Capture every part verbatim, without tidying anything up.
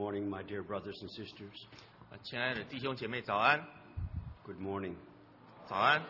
morning, my dear brothers and sisters. 亲爱的弟兄姐妹，早安。 Good morning. 早安。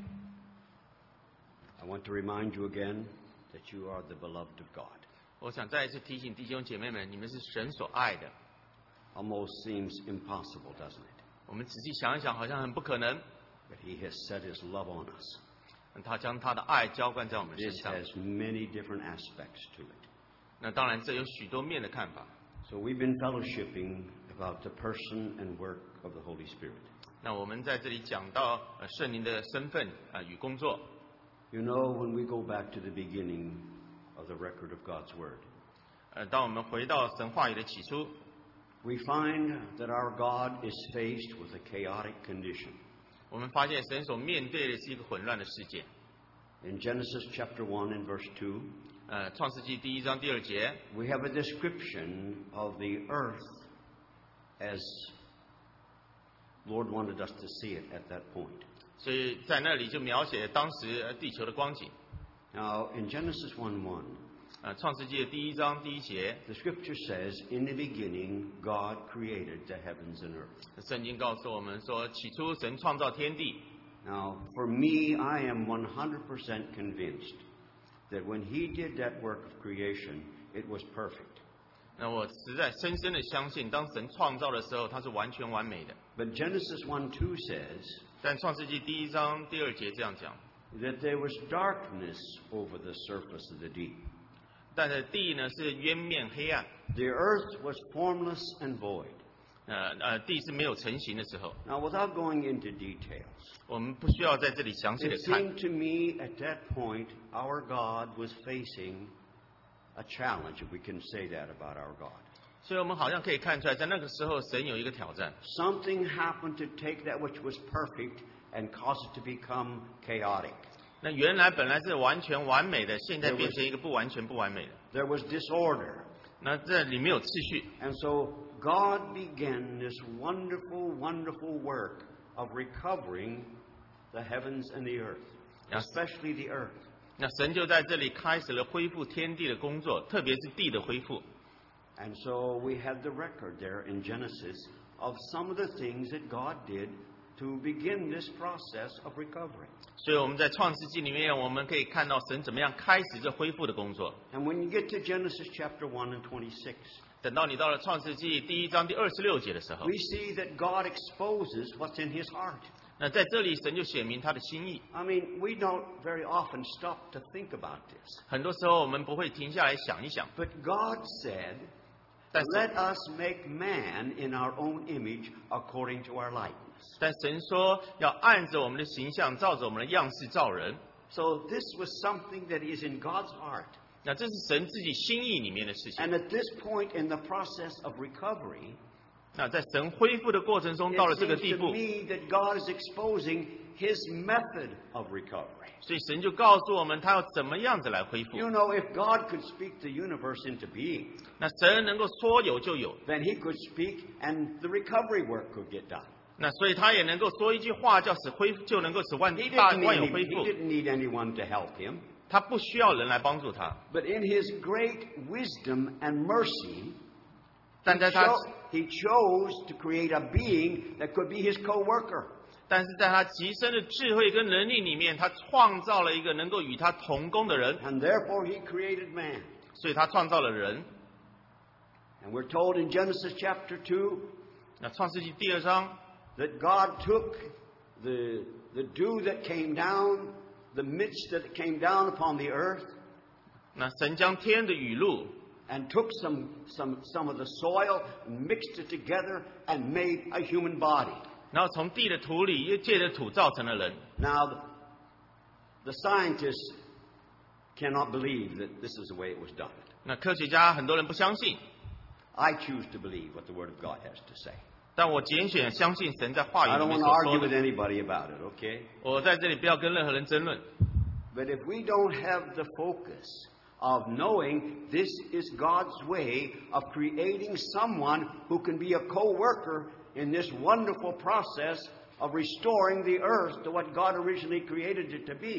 I want to remind you again that you are the beloved of God. 我想再一次提醒弟兄姐妹们，你们是神所爱的。 Almost seems impossible, doesn't it? 我们仔细想一想，好像很不可能。 But He has set His love on us. 他将他的爱浇灌在我们身 This 上。 has many different aspects to it. 那当然，这有许多面的看法。 So we've been fellowshipping about the person and work of the Holy Spirit. 那我们在这里讲到呃圣灵的身份啊、呃、与工作。 You know, when we go back to the beginning of the record of God's Word, 呃，当我们回到神话语的起初， we find that our God is faced with a chaotic condition. 我们发现神所面对的是一个混乱的世界。 In Genesis chapter one and verse two, 呃，创世纪第一章第二节， we have a description of the earth as Lord wanted us to see it at that point. 所以在那里就描写当时呃地球的光景。 Now, in Genesis one one, 呃，创世纪的第一章第一节， the scripture says, In the beginning, God created the heavens and earth. 圣经告诉我们说，起初神创造天地。 Now, for me, I am one hundred percent convinced that when He did that work of creation, it was perfect. 那我实在深深的相信，当神创造的时候，它是完全完美的。 But Genesis one two says 但创世纪第一章第二节这样讲， that there was darkness over the surface of the deep. 但是地呢是渊面黑暗， The earth was formless and void. 呃呃，地是没有成型的时候。 Now, without going into details, 我们不需要在这里详细 it 的看。 seemed to me at that point our God was facing a challenge, if we can say that about our God. 所以我们好像可以看出来，在那个时候，神有一个挑战。 Something happened to take that which was perfect and cause it to become chaotic. 那原来本来是完全完美的，现在变成一个不完全不完美的。 There was disorder. 那这里没有秩序， And so God began this wonderful, wonderful work of recovering the heavens and the earth, Yes. especially the earth. 那神就在这里开始了恢复天地的工作，特别是地的恢复。 And so we have the record there in Genesis of some of the things that God did to begin this process of recovery. 所以我们在创世纪里面，我们可以看到神怎么样开始这恢复的工作。 And when you get to Genesis chapter one and twenty-six, 等到你到了创世纪第一章第二十六节的时候， we see that God exposes what's in His heart. 那在这里神就显明他的心意。 I mean, we don't very often stop to think about this. 很多时候我们不会停下来想一想， But God said, 但是 Let us make man in our own image according to our likeness. 但神说要按着我们的形象，照着我们的样式造人。 So this was something that is in God's heart. 那这是神自己心意里面的事情。 And at this point in the process of recovery, 那在神恢复的过程中，到了 it 这个 seems 地 to 步， me that God is exposing His method of recovery. 所以神就告诉我们，他要怎么样子来恢复。 You know, if God could speak the universe into being, 那神能够说有就有， then He could speak and the recovery work could get done. 那所以他也能够说一句话，叫使恢复，就能够使万 He 大 didn't 万有 need, 恢 he 复。 didn't need anyone to help Him. 他不需要人来帮助他， But in His great wisdom and mercy, 但在他 cho- He chose to create a being that could be His co-worker. 但是在他极深的智慧跟能力里面，他创造了一个能够与他同工的人， And therefore He created man. 所以他创造了人。 And we're told in Genesis chapter two 那创世纪第二章， that God took the, the dew that came down, the mist that came down upon the earth, 那神将天的雨露， and took some, some, some of the soil and mixed it together and made a human body. 然后从地的土里又借着土造成了人。 Now, the, the scientists cannot believe that this is the way it was done. 那科学家很多人不相信， I choose to believe what the Word of God has to say. 但我拣选相信神在话 I 语里 don't 面 want to 所 argue 说 with 的。 anybody about it, okay? 我在这里不要跟任何人争论。 But if we don't have the focus of knowing this is God's way of creating someone who can be a co-worker in this wonderful process of restoring the earth to what God originally created it to be.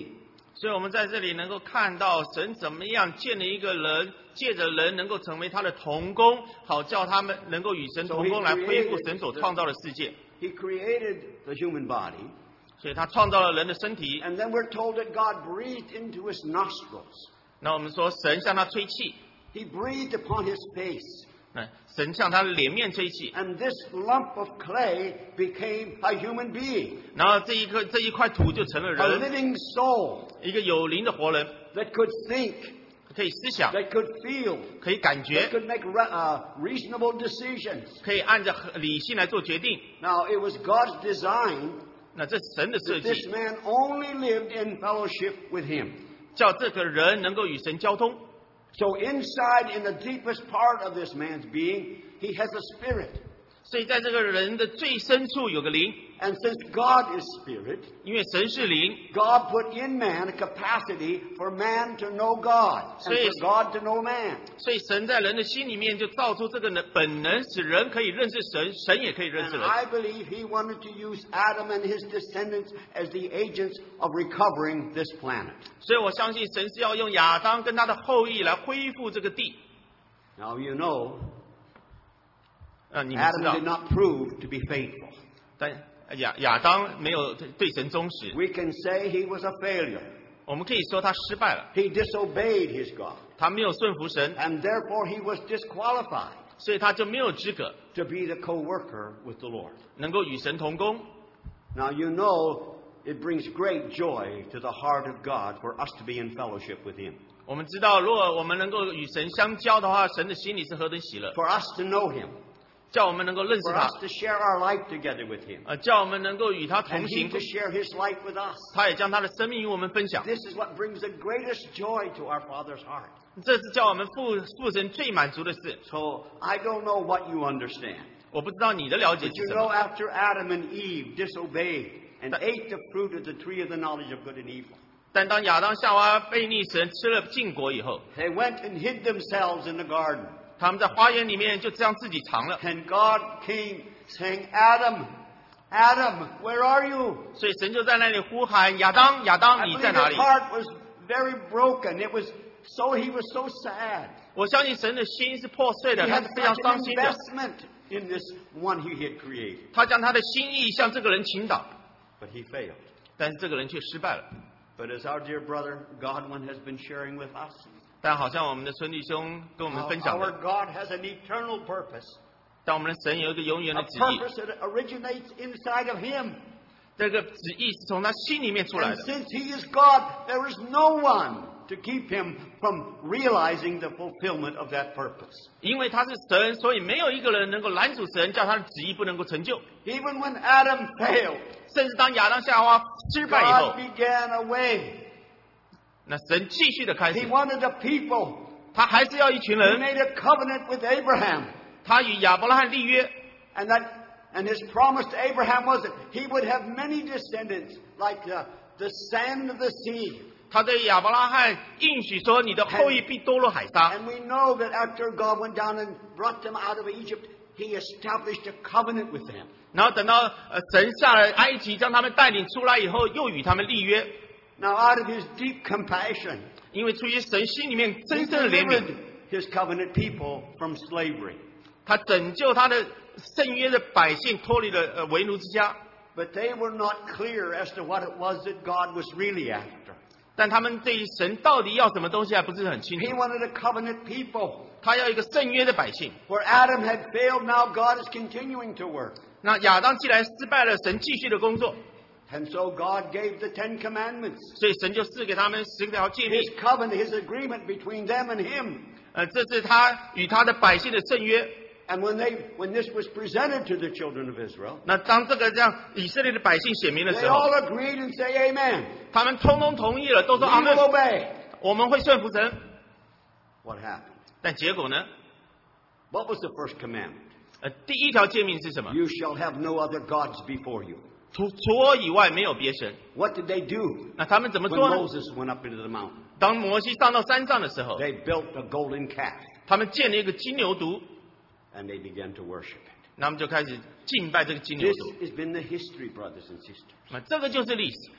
所以我们在这里能够看到神怎么样建立一个人，借着人能够成为他的同工，好叫他们能够与神同工，来恢复神所创造的世界。 He created the human body. 所以他创造了人的身体。 And then we're told that God breathed into his nostrils. 那我们说神向他吹气， He breathed upon his face. 那神向他的脸面吹气， And this lump of clay became a human being, 然后这一颗这一块土就成了 a 人， living soul 一个有灵的活人， that could think, 可以思想， that could feel, 可以感 that 觉， could make re- uh, reasonable decisions. 可以按照理性来做决定。 Now, it was God's design 那这是神的设 that this 计， man only lived in fellowship with him. 叫这个人能够与神交通。 So inside, in the deepest part of this man's being, he has a spirit. 所以在这个人的最深处有个灵， And since God is spirit, 因为神是灵， God put in man a capacity for man to know God and So for it's- God to know man. 所以神在人的心里面就造出这个能本能，使人可以认识神，神也可以认识 And 人。 I believe he wanted to use Adam and his descendants as the agents of recovering this planet. 所以我相信神是要用亚当跟他的后裔来恢复这个地。 Now you know, 啊，你们知 Adam 道 did，not prove to be faithful. 但亚亚当没有对对神忠实， We can say he was a failure. 我们可以说他失败了， He disobeyed his God. 他没有顺服神， And therefore he was disqualified 所以他就没有资格 to be the co-worker with the Lord. 能够与神同工。 Now you know it brings great joy to the heart of God for us to be in fellowship with him. 我们知道，如果我们能够与神相交的话，神的心里是何等喜乐， For us to know him. 叫我们能够认识 For 他， us to share our life together with him. 呃，叫我们能够与他 And 同 he 行 to。share his life with us. 他也将他的生命与我们分享， This is what brings the greatest joy to our Father's heart. 这是叫我们父父神最满足的事。 So I don't know what you understand. 我不知道你的了解 But 是 you 什 know 么， after Adam and Eve disobeyed and ate the fruit of the tree of the knowledge of good and evil, 但当亚当夏娃背逆神吃了禁果以后， they went and hid themselves in the garden. 他们在花园里面就这样自己藏了， And God came saying, Adam, Adam, where are you? 所以神就在那里呼喊亚当，亚 I 当你 believe 在哪 his 里？ heart was very broken. It was so he was so sad. 我相信神的心是破碎 He 的，他 had 是非常 such 伤 an 心的。 investment in this one he had created. 他将他的心意向这个人倾倒， But he failed. 但是这个人却失败了。 But as our dear brother Godwin has been sharing with us, 但好像我们的孙弟兄跟我们 our, 分享 our 的， God has an eternal purpose. 但我们的神有一个永远 A 的旨意， purpose that originates inside of him. 这个旨意是从他心里面出来 And 的。 since he is God, there is no one to keep him from realizing the fulfillment of that purpose. 因为他是神，所以没有一个人能够拦阻神，叫他的旨意不能够成就。 Even when Adam failed, 甚至当亚当夏娃失败以后 God，began a way. 那神继续的开 He 始， wanted a people. 他还是要一群 He 人， made a covenant with Abraham. 他与亚伯拉罕立约， And that and his promise to Abraham was that he would have many descendants like the, the sand of the sea. 他对亚伯拉罕应许说：“你的后裔必多如海沙。 And we know that after God went down and brought them out of Egypt, he established a covenant with them. ” 然后等到呃神下了埃及，将他们带领出来以后，又与他们立约， Now out of his deep compassion, 因为出于神心里面 he 真正的怜 delivered 悯， his covenant people from slavery. 他拯救他的圣约的百姓脱离了呃为奴之家。 But they were not clear as to what it was that God was really after. 但他们对于神到底要什么东西还不是很清 He 楚。 wanted a covenant people. 他要一个圣约的百姓。 Where Adam had failed, now God is continuing to work. 那亚当既然失败了，神继续的工作， And so God gave the Ten Commandments. 所以神就赐给他们十条诫命。 His covenant, his agreement between them and him. 呃，这是他与他的百姓的圣约。 And when they, when this was presented to the children of Israel, 那当这个让以色列的百姓显明的 they 时候， all agreed and say amen. 他们通通同意了，都 We 说阿门， will obey. 我们会顺服神。 What happened? 但结果呢？ What was the first commandment? 呃，第一条诫命是什么？ You shall have no other gods before you. 除除我以外没有别神。 What did they do 那他们怎么 when 做呢？ Moses went up into the mountain? 当摩西上到山上的时候， They built a golden calf 他们建了一个金牛犊， and they began to worship it. 那他们就开始敬拜这个金牛 This 犊。 has been the history, brothers and sisters. 那这个就是历史。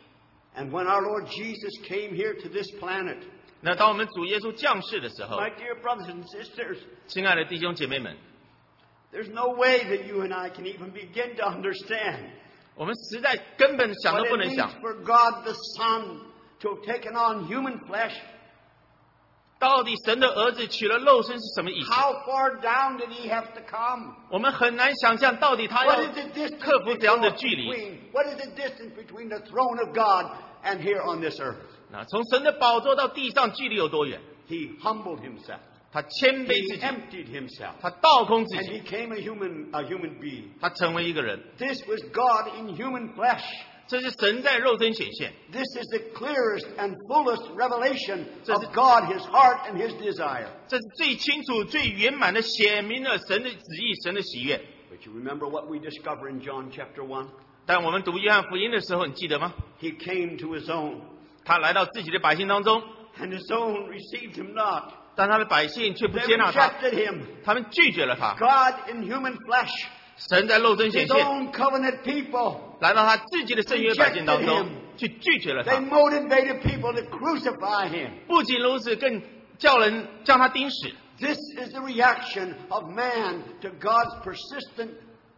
And when our Lord Jesus came here to this planet, 那当我们主耶稣降世的时候， my dear brothers and sisters, 亲爱的弟兄姐妹们， there's no way that you and I can even begin to understand 我们实在根本想都 what 不 it 能想 means，for God the Son to have taken on human flesh. 到底神的儿子取了肉身是什么意思？ How far down did he have to come? 我们很难想象到底他 What 要 is the distance 克服怎样的距离。 between, what is the distance between the throne of God and here on this earth? 那从神的宝座到地上距离有多远？ He humbled himself. 他谦卑 He 自己， emptied himself. 他倒空自 And 己， became a human, a human being. 他成为一个人。 This was God in human flesh. 这是神在肉身显现， This is the clearest and fullest revelation So of the- God, His heart and His desire. 这是最清楚、最圆满的写明了神的旨意、神的喜悦。 But you remember what we discover in John chapter one? 但我们读约翰福音的时候，你记得吗？ He came to His own, 他来到自己的百姓当中， and His own received Him not. 但他的百姓却不 They 接纳他， rejected Him. 他们拒绝了他。 God in human flesh, 神在肉身显 His 现， own covenant people, 来到他自己的圣约百姓当中 Rejected him， 去拒绝了 they 他。 motivated people to crucify Him. 不仅如此，更叫人将他钉死。 This is the reaction of man to God's persistent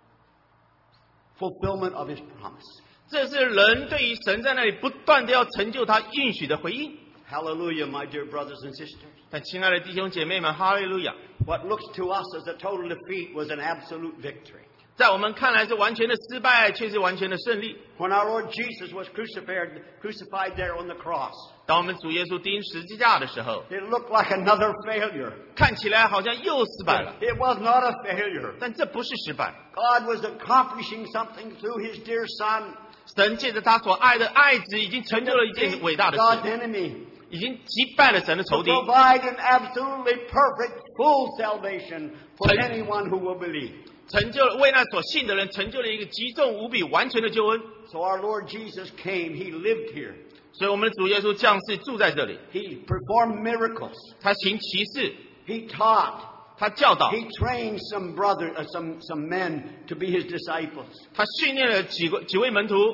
fulfillment of His promise. 这是人对于神在那里不断的要成就他应许的回应。 Hallelujah, my dear brothers and sisters. 但亲爱的弟兄姐妹们，哈利路亚！ What looks to us as a total defeat was an absolute victory. 在我们看来是完全的失败，却是完全的胜利。 When our Lord Jesus was crucified, crucified there on the cross, 当我们主耶稣钉十字架的时候， it looked like another failure. 看起来好像又失败了， It was not a failure. 但这不是失败。 God was accomplishing something through His dear Son. 神借着他所爱的爱子，已经成就了一件伟大的 God's 事， enemy. 已经击败了神的 To 仇敌， provide an absolutely perfect, full salvation for Ten- anyone who will believe. 成就了为那所信的人成就了一个极重无比、完全的救恩。 So our Lord Jesus came. He lived here. 所以，我们的主耶稣降世住在这里， He performed miracles. 他行奇事， He taught. 他教导， He trained some brother, uh, some some men to be His disciples. 他训练了几个几位门徒，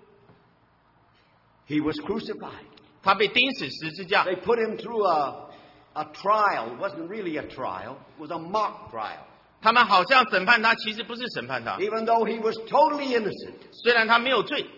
He was crucified. 他被钉死十字架， They put Him through a a trial. It wasn't really a trial. It was a mock trial. 他们好像审判他，其实不是审判他。 Even though He was totally innocent, 虽然他没有罪，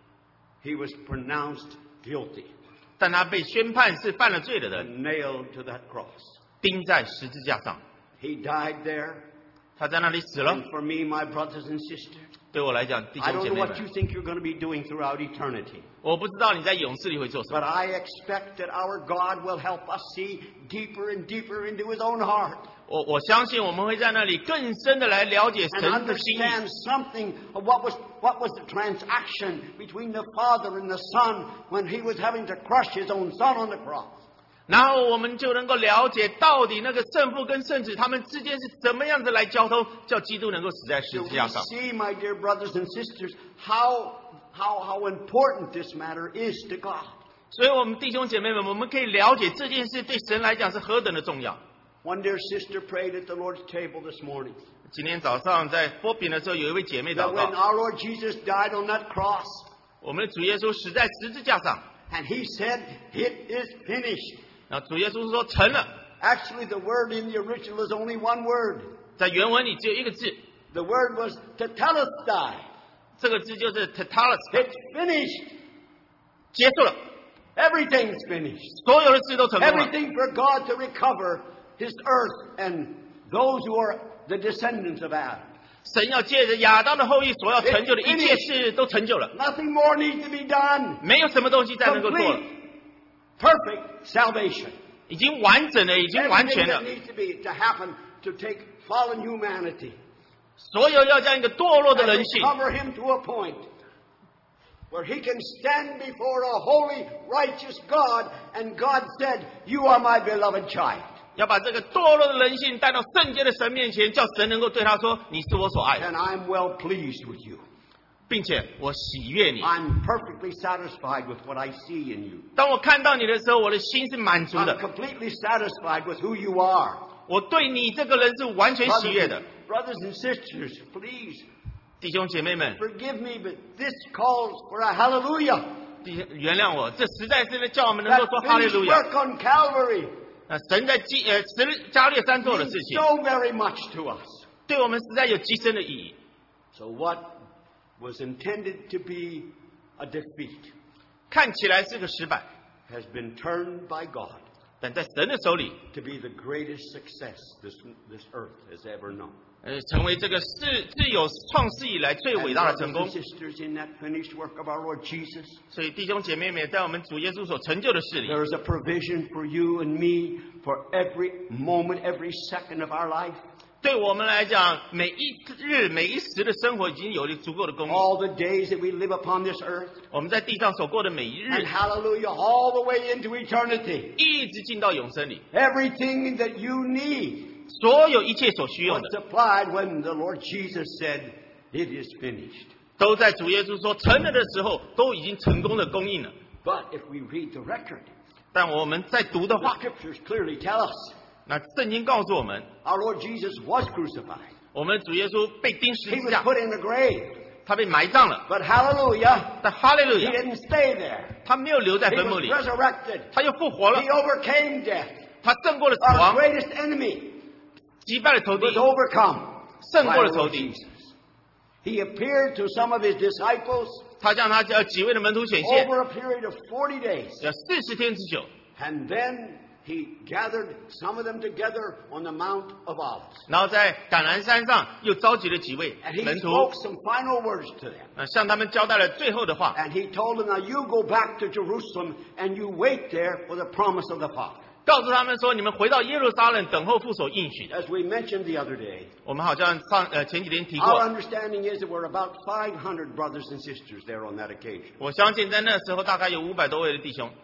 He was pronounced guilty 但他被宣判是犯了罪的人， and nailed to that cross. 钉在十字架上。 He died there. 他在那里死了 And。for me, my brothers and sisters, 对我来讲，弟 I 兄 don't 姐 know 妹 what you 们， think you're going to be doing throughout eternity. 我不知道你在勇士里会做什 But 么， I expect that our God will help us see deeper and deeper into His own heart 我我相信我们会在那里更深的来了解 and 神的心意， understand something of what was, what was the transaction between the Father and the Son when He was having to crush His own Son on the cross. 然后我们就能够了解到底那个圣父跟圣子他们之间是怎么样子来交通，叫基督能够死在十 Do 字 we 架上。 see, my dear brothers and sisters, how, how, how important this matter is to God? 所以，我们弟兄姐妹们，我们可以了解这件事对神来讲是何等的重要。 One dear sister prayed at the Lord's table this morning 今天早上在拨饼的时候，有一位姐妹 that 祷 when 告， our Lord Jesus died on that cross, 我们的主耶稣死在十字架上， and He said, "It is finished." 然后主耶稣说成了。 Actually, the word in the original is only one word. 在原文里只有一个字， The word was tetelestai. 这个字就是 tetelestai， It's finished. 结束了， Everything's finished. 所有的事都成功了。 Everything for God to recover His earth and those who are the descendants of Adam. 神要借着亚当的后裔所要成就的一切事都成就了， Nothing more needs to be done. 没有什么东西再能够做了， Complete, perfect salvation. 已经完整了，已经完 Everything 全 that 了。 needs to be to happen to take fallen humanity 所有要将一个堕落的 and 人性， recover him to a point where he can stand before a holy, righteous God, and God said, "You are my beloved child." 要把这个堕落的人性带到圣洁的神面前，叫神能够对他说：“你是我所爱的， And I'm well pleased with you. 并且我喜悦你。 I'm perfectly satisfied with what I see in you. 当我看到你的时候，我的心是满足 I'm 的。 completely satisfied with who you are. 我对你这个人是完全喜悦的。 Brothers and sisters, please 弟兄姐妹们， forgive me, but this calls for a hallelujah. 原谅我，这实在是叫我们能够 That 说哈利路 finished 亚。 work on Calvary 呃，神在基呃十加略山做的 means 事情， so very much to us. 对我们实在有极深的意义。 So what was intended to be a defeat 看起来是个失败， has been turned by God 但在神的手里， to be the greatest success this, this earth has ever known. 呃，成为这个世自有创世以来最 And 伟大的 brothers 成 and 功。 sisters, in that finished work of our Lord Jesus, 所以弟兄姐妹们，在我们主耶稣所成就的事里， there is a provision for you and me for every moment, every second of our life. 对我们来讲，每一日每一时的生活已经有了足够的供应。 All the days that we live upon this earth, 我们在地上所过的每一 and 日， hallelujah, all the way into eternity. 一直进到永生里， Everything that you need 所有一切所需用 was 的， supplied when the Lord Jesus said, "It is finished." 都在主耶稣说成了的时候，都已经成功的供应了。 But if we read the record, 但我们在读的 the 话， scriptures clearly tell us 那圣经告诉我们， our Lord Jesus was crucified. 我们的主耶稣被钉十 He 字 was 架， put in the grave. 他被埋葬了。 But hallelujah, 但哈利路 he 亚， didn't stay there. 他没有留在 He 坟墓 was 里， resurrected. 他又复活了 He，overcame death. 他胜过了死 Our 亡， greatest enemy 击败了仇敌 was，overcome 胜 by 过 the 了仇 Lord 敌。 Jesus. He appeared to some of his disciples 他向他呃几位的门徒显现， over a period of forty days. 有四十天之久。 And then he gathered some of them together on the Mount of Olives. 然后在橄榄山上又召集了几位 And he 门徒， spoke some final words to them. 呃，向他们交代了最后的话， And he told them, now you go back to Jerusalem and you wait there for the promise of the Father. 告诉他们说：你们回到耶路撒冷，等候父所应许的。 As we mentioned the other day, 我们好像上呃前几天提 our 过， understanding is that we're about five hundred brothers and sisters there on that occasion. 我相信在那时候大概有五百多位的弟兄，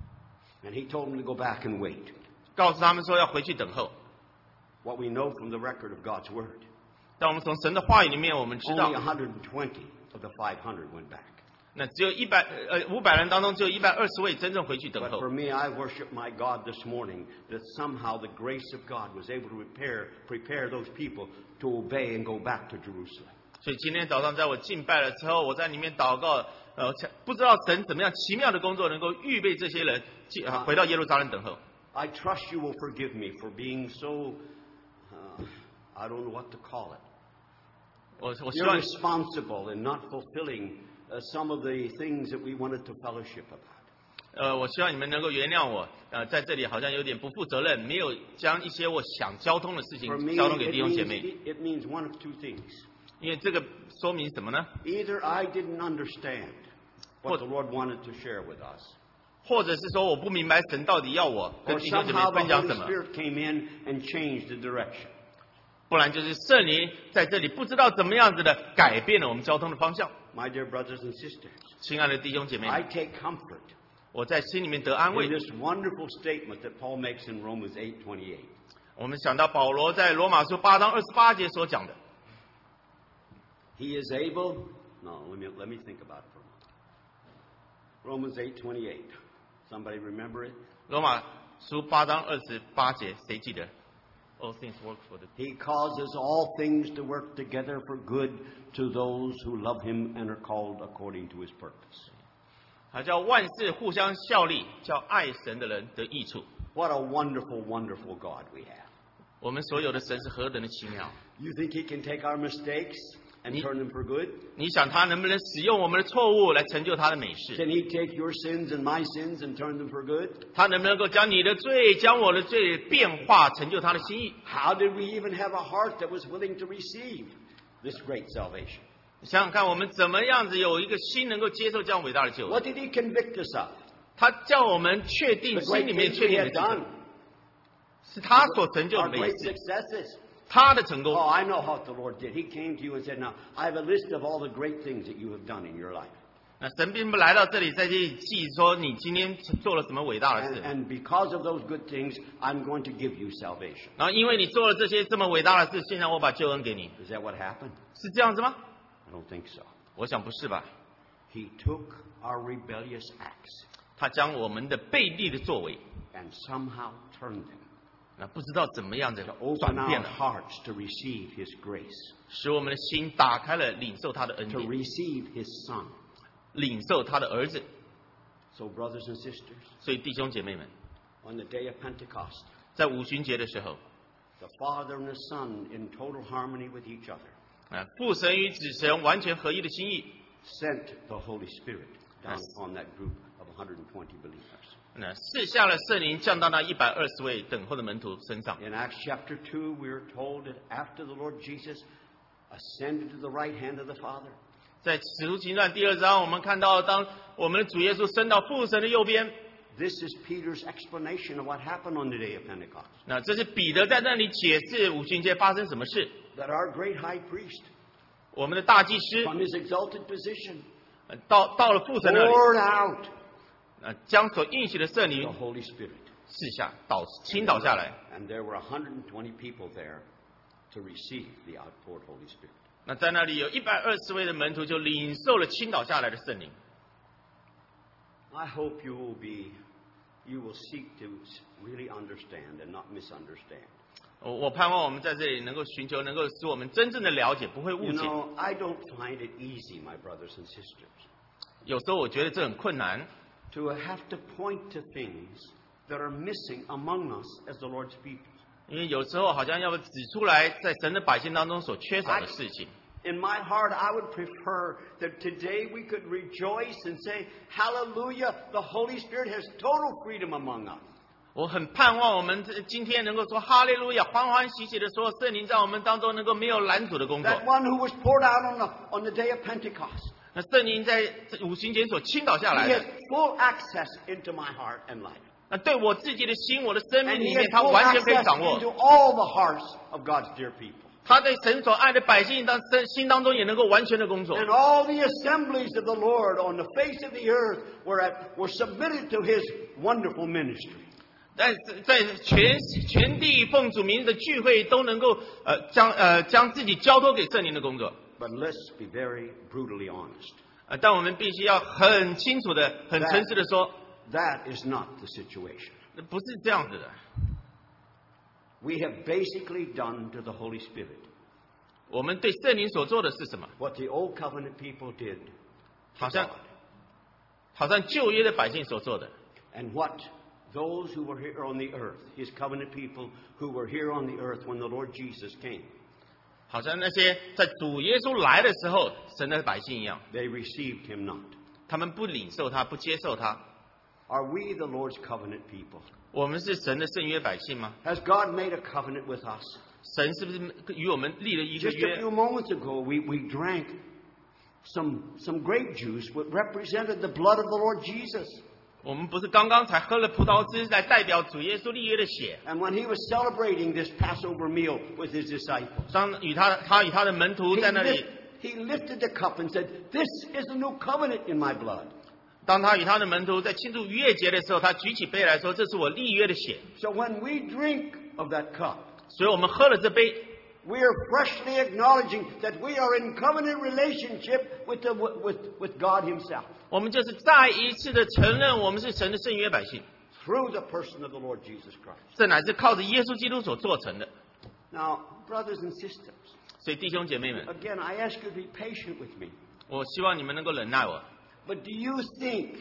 And he told them to go back and wait. 告诉他们说要回去等候。 What we know from the record of God's Word, 但我们从神的话语里面，我们知道 only one hundred twenty of the five hundred went back. 那只有一百呃五百人当中，只有一百二十位真正回去等 But 候 for。me, I worship my God this morning that somehow the grace of God was able to prepare, prepare those people to obey and go back to Jerusalem. 所以今天早上在我敬拜的时候，我在里面祷告，呃，不知道神怎么样奇妙的工作，能够预备这些人进呃回到耶路撒冷等候。 I trust you will forgive me for being so, uh, I don't know what to call it, 我我希望 irresponsible and not fulfilling uh, some of the things that we wanted to fellowship about. 呃，我希望你们能够原谅我，呃，在这里好像有点不负责任，没有将一些我想交通的事情 For me, 交 it 通给弟兄姐 means, 妹， it means one of two things. 因为这个说明什么呢？ Either I didn't understand what What- the Lord wanted to share with us, 或者是说我不明白神到底要我跟 or 弟兄姐妹 somehow the 分享 Holy 什么， Spirit came in and changed the direction. 不然就是圣灵在这里不知道怎么样子的改变了我们交通的方向。 My dear brothers and sisters, 亲爱的弟兄姐妹 I 们， take comfort 我在心里面得安慰 in。this wonderful statement that Paul makes in Romans eight twenty-eight. 我们想到保罗在罗马书八章二十八节所讲的， He is able. No, let me let me think about it for a moment. Romans eight twenty-eight. Somebody remember it? 罗马书八章二十八节，谁记得 ？All things work for the He causes all things to work together for good to those who love him and are called according to his purpose. 还叫万事互相效力，叫爱神的人得益处。 What a wonderful, wonderful God we have. 我们所有的神是何等的奇妙！ You think he can take our mistakes and turn them for good? 你想他能不能使用我们的错误来成就他的美事？ Can he take your sins and my sins and turn them for good? 他能不能够将你的罪、将我的罪变化，成就他的心意？ How did we even have a heart that was willing to receive this great salvation? 想想看，我们怎么样子有一个心能够接受这样伟大的救恩？ What did he convict us of? 他叫我们确定 The 心 great 里面 things 确 we 定的 have 事情 done, 是他所成就的 our 美 great 事， successes. 他的成功 Oh,。I know what the Lord did. He came to you and said, now, I have a list of all the great things that you have done in your life. 那神并不来到这里，在这里记说你今天做了什么伟大的 And, 事， and because of those good things, I'm going to give you salvation. 然后因为你做了这些这么伟大的事，现在我把救恩给你， Is that what happened? 是这样子吗？ I don't think so. 我想不是吧？ He took our rebellious acts 他将我们的背逆的作为， and somehow turned them 那不知道怎么样子 to open 转 our 变了， hearts to receive his grace, 使我们的心打开了，领受他的恩 to 典， receive his son. 领受他的儿子。 So, brothers and sisters, 所以弟兄姐妹们， on the day of Pentecost, 在五旬节的时候， the Father and the Son, in total harmony with each other, 啊，父神与子神完全合一的心意， sent the Holy Spirit down Yes. upon that group of one hundred twenty believers. 那赐下了圣灵，降到那一百二十位等候的门徒身上。 In Acts chapter two, we are told that after the Lord Jesus ascended to the right hand of the Father, 在使徒行传第二章，我们看到，当我们的主耶稣升到父神的右边， this is Peter's explanation of what happened on the day of Pentecost. 那这是彼得在那里解释五旬节发生什么事。 That our great high priest, 我们的大祭司 from his exalted position, 呃到到了父神那里， poured out 呃，将所应许的圣 the 灵 Holy Spirit. 赐下，倒倾倒下来。 And there were one hundred twenty people there to receive the outpoured Holy Spirit. 那在那里有一百二十位的门徒就领受了倾倒下来的圣灵。 I hope you will be, you will seek to really understand and not misunderstand. 我我盼望我们在这里能够寻求，能够使我们真正的了解，不会误 You 解。 know, I don't find it easy, my brothers and sisters, 有时候我觉得这很困难， to have to point to things that are missing among us as the Lord's people. 因为有时候好像要指出来在神的百姓当中所缺少的事情。 In my heart, I would prefer that today we could rejoice and say, Hallelujah, the Holy Spirit has total freedom among us. 我很盼望我们今天能够说哈利路亚，欢欢喜喜的说，圣灵在我们当中能够没有拦阻的工作。 That one who was poured out on the, on the day of Pentecost. 那圣灵在五旬节所倾倒下 He 来 has 的， full access into my heart and life. 那对我自己的心、我的生命 And 里 he 面， has 他 full 完全可以 access 掌握。 into all the hearts of God's dear people. 他在神所爱的百姓当心心当中也能够完全的工作。 And all the assemblies of the Lord on the face of the earth were, at, were submitted to his wonderful ministry. 但是在全全地奉主名的聚会都能够呃将呃将自己交托给圣灵的工作。 But let's be very brutally honest. 呃，但我们必须要很清楚的、很诚实的说， That is not the situation. 不是这样子的。 We have basically done to the Holy Spirit 我们对圣灵所做的是什么？ what the Old Covenant people did to 好像 God, 好像旧约的百姓所做的， and what those who were here on the earth, his covenant people who were here on the earth when the Lord Jesus came, 好像那些在主耶稣来的时候，神的百姓一样， they received him not. 他们不领受他，不接受他。 Are we the Lord's covenant people? 我们是神的圣约百姓吗？ Has God made a covenant with us? 神是不是与我们立了一个 Just a 约 few？ moments ago, we, we drank some, some grape juice that represented the blood of the Lord Jesus. 我们不是刚刚才喝了葡萄汁，来代表主耶稣立约的血。 And when he was celebrating this Passover meal with his disciples, 当与他他与他的门徒 he, 在那里 lift,，he lifted the cup and said, "This is a new covenant in my blood." 当他与他的门徒在庆祝逾越节的时候，他举起杯来说：“这是我立约的血。 So when we drink of that cup, ” 所以我们喝了这杯， we are freshly acknowledging that we are in covenant relationship with, the, with, with God himself 我们就是再一次的承认我们是神的圣约百姓。 through the person of the Lord Jesus Christ. 这乃是靠着耶稣基督所做成的。 Now, brothers and sisters, 所以弟兄姐妹们， again, I ask you to be patient with me. 我希望你们能够忍耐我。 But do you think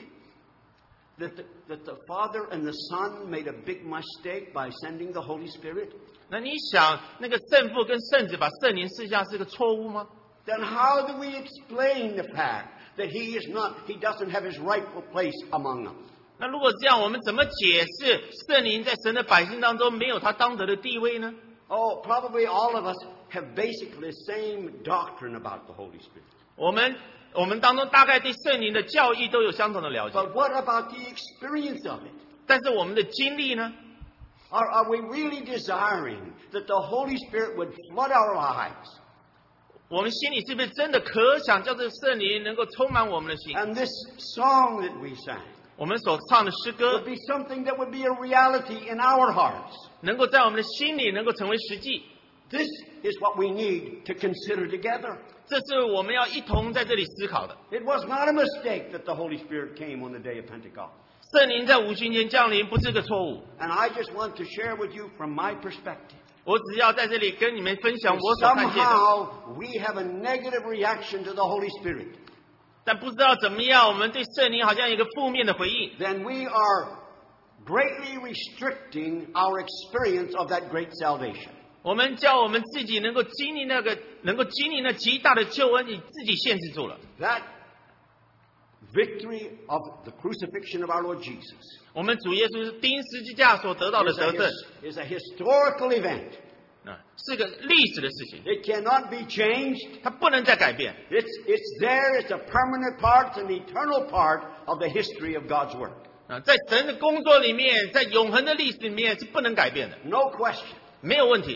that the, that the Father and the Son made a big mistake by sending the Holy Spirit? 那你想，那个圣父跟圣子把圣灵赐下是个错误吗？ Then how do we explain the fact that he is not, he doesn't have his rightful place among us? 那如果这样，我们怎么解释圣灵在神的百姓当中没有他当得的地位呢？ Oh, probably all of us have basically the same doctrine about the Holy Spirit. 我们我们当中大概对圣灵的教义都有相同的了解， But what about the experience of it? 但是我们的经历呢？ Are, are we really desiring that the Holy Spirit would flood our lives? 我们心里是不是真的可想叫这圣灵能够充满我们的心？ And this song that we sang 我们所唱的诗 would 歌 be something that would be a reality in our hearts. 能够在我们的心里能够成为实际， This is what we need to consider together. 这是我们要一同在这里思考的。 It was not a mistake that the Holy Spirit came on the day of Pentecost. 圣灵在五旬节降临不是个错误， And I just want to share with you from my perspective. 我只要在这里跟你们分享我所看见的。 Somehow we have a negative reaction to the Holy Spirit. 但不知道怎么样，我们对圣灵好像有一个负面的回应， then we are greatly restricting our experience of that great salvation. 我们叫我们自己能够经历那个，能够经历那极大的救恩，你自己限制住了。 That victory of the crucifixion of our Lord Jesus 我们主耶稣是钉十字架所得到的 is a, 得胜， his- is a historical event. 啊，是个历史的事情， It cannot be changed. 它不能再改变。 It's, it's there. It's a permanent part. It's an eternal part of the history of God's work. 啊，在神的工作里面，在永恒的历史里面是不能改变的， No question. 没有问题。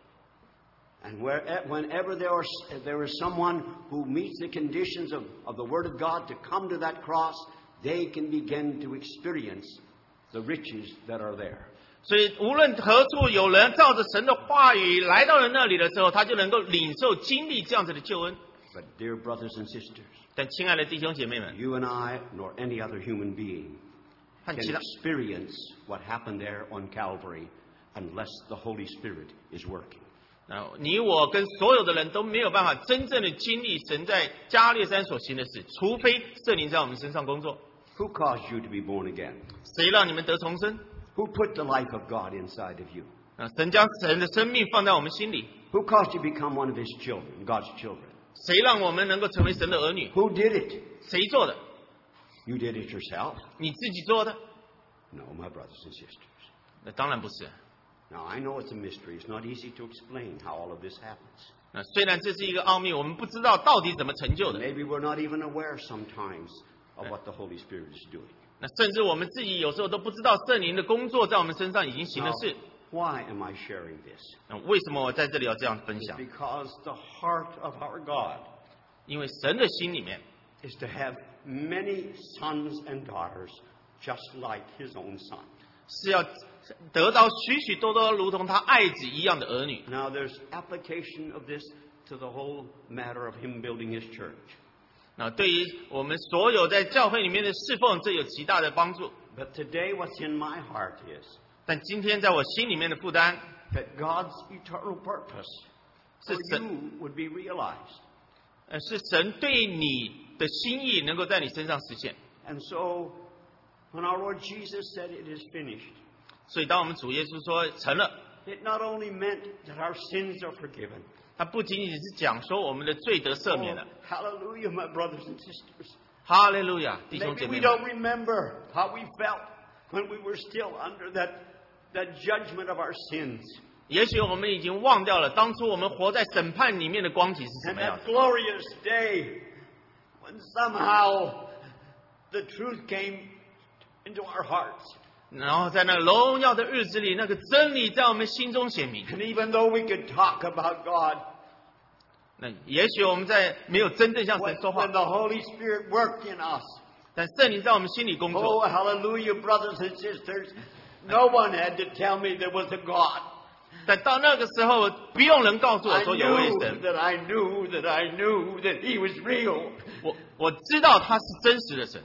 And where, whenever there, are, there is someone who meets the conditions of, of the Word of God to come to that cross, they can begin to experience the riches that are there. 所以无论何处有人照着神的话语来到了那里的时候，他就能够领受经历这样子的救恩。 But dear brothers and sisters, 但亲爱的弟兄姐妹们， you and I, nor any other human being, 和 can 其他 experience what happened there on Calvary unless the Holy Spirit is working. 啊，你我跟所有的人都没有办法真正的经历神在加略山所行的事，除非圣灵在我们身上工作。 Who caused you to be born again? 谁让你们得重生？ Who put the life of God inside of you? 啊，神将神的生命放在我们心里， Who caused you to become one of His children, God's children? 谁让我们能够成为神的儿女？ Who did it? 谁做的？ You did it yourself? 你自己做的？ No, my brothers and sisters. 那当然不是。 Now, I know it's a mystery. It's not easy to explain how all of this happens. 那虽然这是一个奥秘，我们不知道到底怎么成就的。 Maybe we're not even aware sometimes of what the Holy Spirit is doing. 那甚至我们自己有时候都不知道圣灵的工作在我们身上已经行了 Now, 事。 why am I sharing this? 那为什么我在这里要这样分 It's 享？ because the heart of our God 因为神的心里面 is to have many sons and daughters just like His own Son. 是要得到许许多多如同他爱子一样的儿女。 Now, there's application of this to the whole matter of Him building His church. 那对于我们所有在教会里面的侍奉，这有极大的帮助。 But today, what's in my heart is 但今天在我心里面的负担， that God's eternal purpose for 是神， you would be realized. 呃，是神对你的心意能够在你身上实现。 And so, when our Lord Jesus said it is finished, 所以当我们主耶稣说成了， it not only meant that our sins are forgiven. 他不仅仅是讲说我们的罪得赦免了。 Oh, hallelujah, my brothers and sisters. 哈利路亚，弟兄 Maybe 姐 we 妹 don't 们， remember how we felt when we were still under that, that judgment of our sins. 也许我们已经忘掉了当初我们活在审判里面的光景是什 And 么样 that 子。 glorious day when somehow the truth came into our hearts. 然后在那个荣耀的日子里，那个真理在我们心中显明。 And even though we could talk about God, 那也许我们在没有真正向 when, 神说话 when，the Holy Spirit worked in us, 但圣灵在我们心里工 oh, 作。 hallelujah, brothers and sisters, no one had to tell me there was a God. 但到那个时候，不用人告诉我 I 说有位 knew 神， that I knew that I knew that He was real. 我我知道他是真实的神，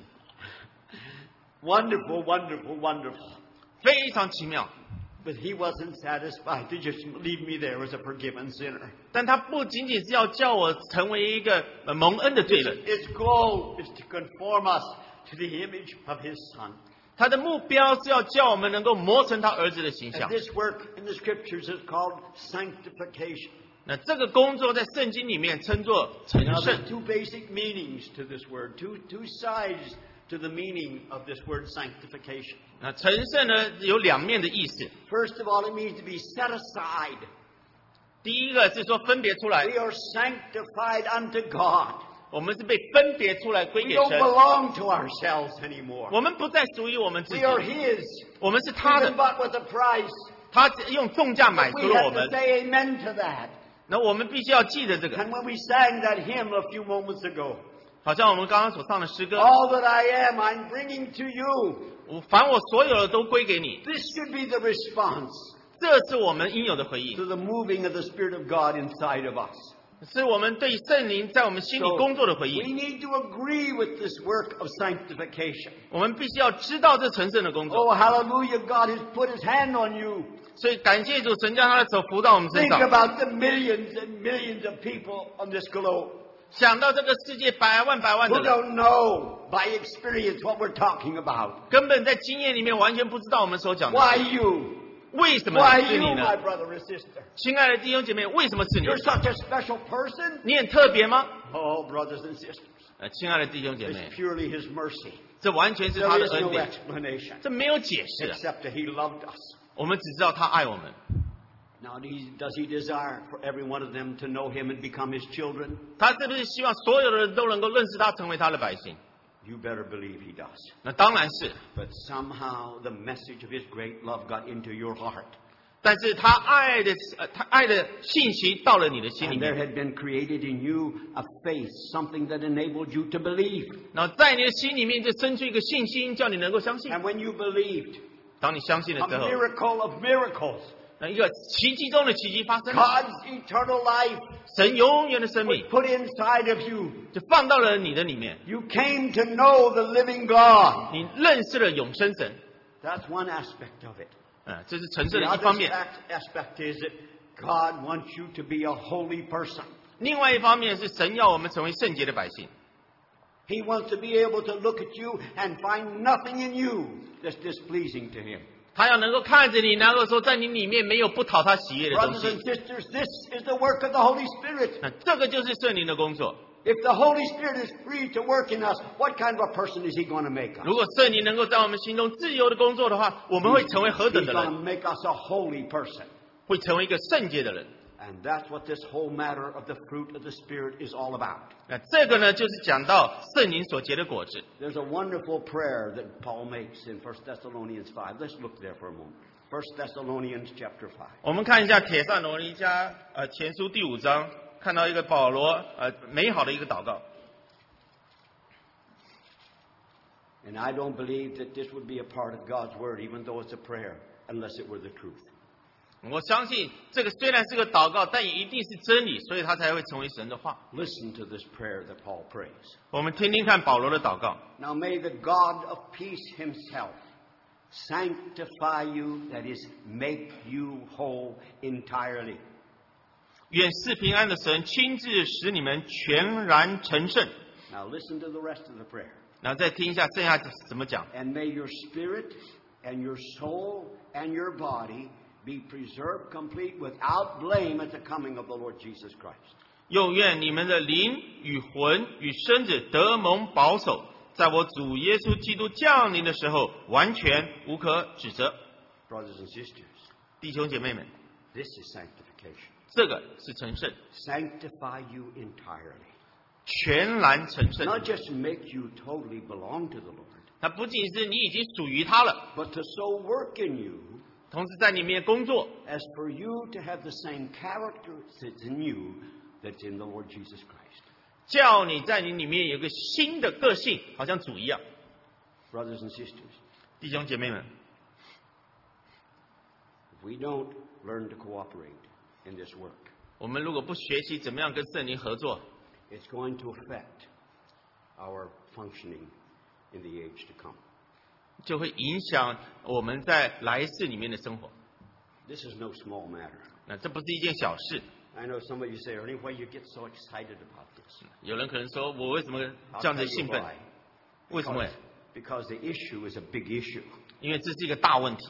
Wonderful, wonderful, wonderful. 非常奇妙。 But He wasn't satisfied to just leave me there as a forgiven sinner. 但他不仅仅是要叫我成为一个呃蒙恩的罪 His, 人， his goal is to conform us to the image of His Son. 他的目标是要叫我们能够磨成他儿子的形 And 象。 this work in the Scriptures is called sanctification. 那这个工作在圣经里面称作成 Now, 圣 there's。two basic meanings to this word, two, two sides to the meaning of this word sanctification. 那成圣呢有两面的意思， First of all, it means to be set aside. 第一个是说分别出来， We are sanctified unto God. 我们是被分别出来归 We 给 don't 神， belong to ourselves anymore. 我们不再属于我们自 We 己， are His. 我们是他 We've been 的， bought with a price. 他用重价买 We 赎了我 have 们 to。say amen to that. 那我们必须要记得这个， And when we sang that hymn a few moments ago, 好像我们刚刚所唱的诗歌， all that I am, I'm bringing to you. 我凡我所有的都归给你， This should be the response 这是我们应有的回应， to the moving of the Spirit of God inside of us. 是我们对圣灵在我们心里 So, 工作的回 we 应。 need to agree with this work of sanctification. 我们必须要知道这成圣的工作， Oh, hallelujah, God has put His hand on you. 所以感谢主，神将他的手扶到我们身 Think 上。 about the millions and millions of people on this globe. 想到这个世界百万百万的 who 人， don't know by experience what we're talking about. 根本在经验里面完全不知道我们所讲的。 Why you? 为什么 Why 是 you, 你 my 呢？ brother and sister? 亲爱的弟兄姐妹，为什么是你？ You're such a special person. 你很特别吗？ Oh, brothers and sisters, 呃，亲爱的弟兄姐妹 it's，purely His mercy. 这完全是他 There 的 is 恩 no 典， explanation 这没有解释啊。 except that He loved us. 我们只知道他爱我们。 Now, does He desire for every one of them to know Him and become His children? 他是不是希望所有的人都能够认识他，成为他的百姓？ You better believe He does. 那当然是， But somehow the message of His great love got into your heart. 但是他爱的呃，他爱的信息到了你的心里 And there 面， had been created in you a faith, something that enabled you to believe. 然后在你的心里面就生出一个信心，叫你能够相信。 And when you believed, 当你相信 a 了之后， miracle of miracles, 那一个奇迹中的奇迹发生了， God's eternal life 神永远的生 was 命 put inside of you. 就放到了你的里面， You came to know the living God. 你认识了永生神， That's one aspect of it. 啊，这是成圣 The 的一 other 方面。 aspect aspect is that God wants you to be a holy person. 另外一方面是神要我们成为圣洁的百姓， He wants to be able to look at you and find nothing in you that's displeasing to Him. 他要能够看着你，能够说在你里面没有不讨他喜悦的东 Brothers 西 and。sisters, this is the work of the Holy Spirit. 那这个就是圣灵的工作。 If the Holy Spirit is free to work in us, what kind of a person is He going to make us? 如果圣灵能够在我们心中自由的工作的话，我们会成为何 He's 等的 going 人？ to make us a holy person. 会成为一个圣洁的人。 And that's what this whole matter of the fruit of the Spirit is all about. 那这个呢，就是讲到圣灵所结的果子。 There's a wonderful prayer that Paul makes in First Thessalonians five. Let's look there for a moment. First Thessalonians chapter five. 我们看一下帖撒罗尼迦呃前书第五章，看到一个保罗呃美好的一个祷告。 And I don't believe that this would be a part of God's Word, even though it's a prayer, unless it were the truth. 我相信这个虽然是个祷告，但也一定是真理，所以它才会成为神的话。 Listen to this prayer that Paul prays. 我们听听看保罗的祷告。 Now may the God of peace Himself sanctify you, that is, make you whole entirely. 愿是平安的神亲自使你们全然成圣。 Now listen to the rest of the prayer. 然后再听一下剩下怎么讲。 And may your spirit and your soul and your body be preserved complete without blame at the coming of the Lord Jesus Christ. 又愿你们的灵与魂与身子得蒙保守，在我主耶稣基督降临的时候，完全无可指责。 Brothers and sisters, 弟兄姐妹们， this is sanctification. 这个是成圣， Sanctify you entirely. 全然成圣。 Not just make you totally belong to the Lord, 它不仅是你已经属于他了， but to so work in you 同时在里面工作， as for you to have the same character that's in you that's in the Lord Jesus Christ. 叫你在你里面有个新的个性，好像主一样。 Brothers and sisters, 弟兄姐妹们， if we don't learn to cooperate in this work, 我们如果不学习怎么样跟圣灵合作， it's going to affect our functioning in the age to come. 就会影响我们在来世里面的生活。 This is no small matter. 那这不是一件小事。 I know some of you say, Ernie, why you get so excited about this? 有人可能说，我为什么 I'll 这样 tell 子 you 兴奋？ why. 为什么 Because,？because the issue is a big issue. 因为这是一个大问题。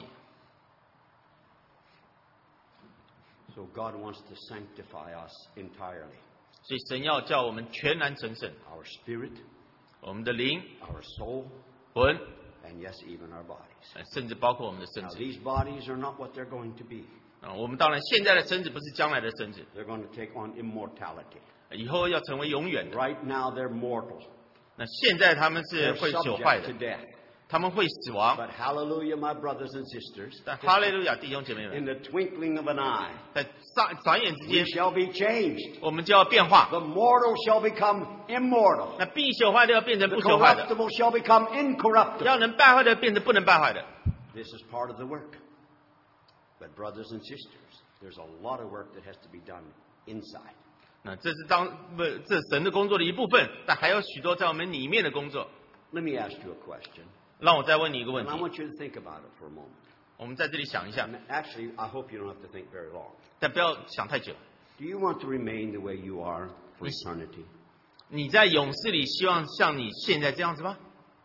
So God wants to sanctify us entirely. 所以神要叫我们全然成圣， Our spirit, 我们的灵、 our soul, 魂， and yes, even our bodies. 呃甚至包括我们的身 Now, 子。 these bodies are not what they're going to be. 啊，我们当然现在的身子不是将来的身子， They're going to take on immortality. 以后要成为永远的。 Right now, they're mortal. 那现在他们是 They're 会朽坏 subject to 的， death. 他们会死亡。 But hallelujah, my brothers and sisters. 但哈利路亚，弟兄姐妹们， In the twinkling of an eye, 在转转眼之 we 间， shall be changed. 我们就要变化。 The mortal shall become immortal. 那必朽坏的要变成 The 不朽坏的， corruptible shall become incorruptible. 要能败坏的变成不能败坏的。 This is part of the work. But brothers and sisters, there's a lot of work that has to be done inside. 那这是当不这神的工作的一部分，但还有许多在我们里面的工作。 Let me ask you a question. 让我再问你一个问 And I 题， want you to think about it for a moment. 我们在这里想一下， And actually, I hope you don't have to think very long. 但不要想太久。 Do you want to remain the way you are for eternity? 你在勇士里希望像你现在这样子吗？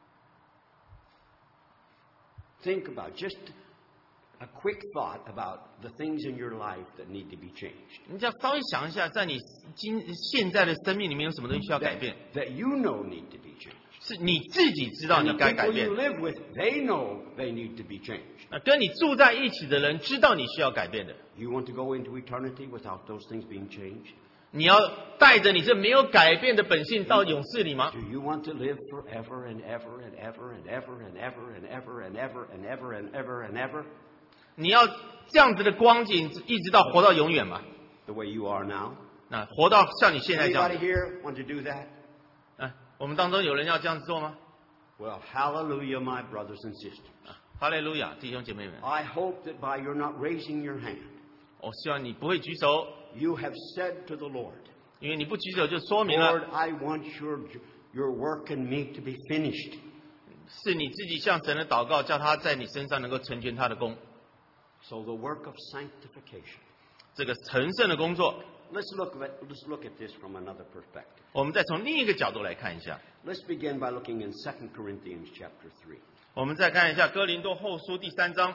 Think about just a quick thought about the things in your life that need to be changed. 你只要稍微想一下，在你今现在的生命里面有什么东西需要改 That, 变， that you know need to be changed. 是你自己知道 And 你 the 该改 people 变 you。live with, they know they need to be changed. 那跟你住在一起的人知道你需要改变的。 You want to go into eternity without those things being changed? 你要带着你这没有改变的本性到勇士里吗？ Do you want to live forever and ever and ever and ever and ever and ever and ever and ever and ever and ever? 你要这样子的光景，一直到活到永远吗？ The way you are now? 那活到像你现在这样 Anybody 子。 here want to do that? 嗯，我们当中有人要这样子做吗？ Well, hallelujah, my brothers and sisters. 哈利路亚，弟兄姐妹们， I hope that by your not raising your hand, 我希望你不会举手， you have said to the Lord, 因为你不举手就说明了 Lord, I want your, your work in me to be finished. 是你自己向神的祷告，叫他在你身上能够成全他的功。 So the work of sanctification. 这个成圣的工作， Let's look at, let's look at this from another perspective. 我们再从另一个角度来看一下。 Let's begin by looking in Second Corinthians chapter three. 我们再看一下哥林多后书第三章。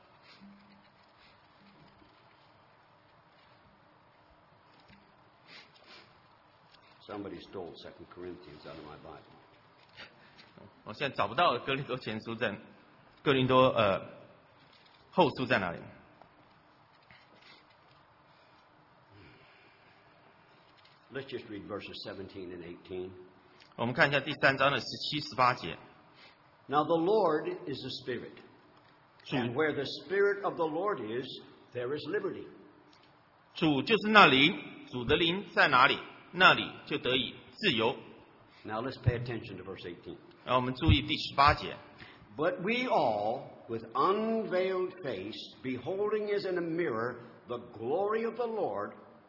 Somebody stole Second Corinthians out of my Bible. 我现在找不到哥林多前书在哥林多呃后书在哪里？ Let's just read verses seventeen and eighteen. 我们看一下第三章的十七、十八节。 Now the Lord is the Spirit, 主 and where the Spirit of the Lord is, there is liberty. 主就是那灵，主的灵在哪里，那里就得以自由。 Now let's pay attention to verse eighteen. 然后我们注意第十八节。 But we all, with unveiled face, beholding as in a mirror the glory of the Lord,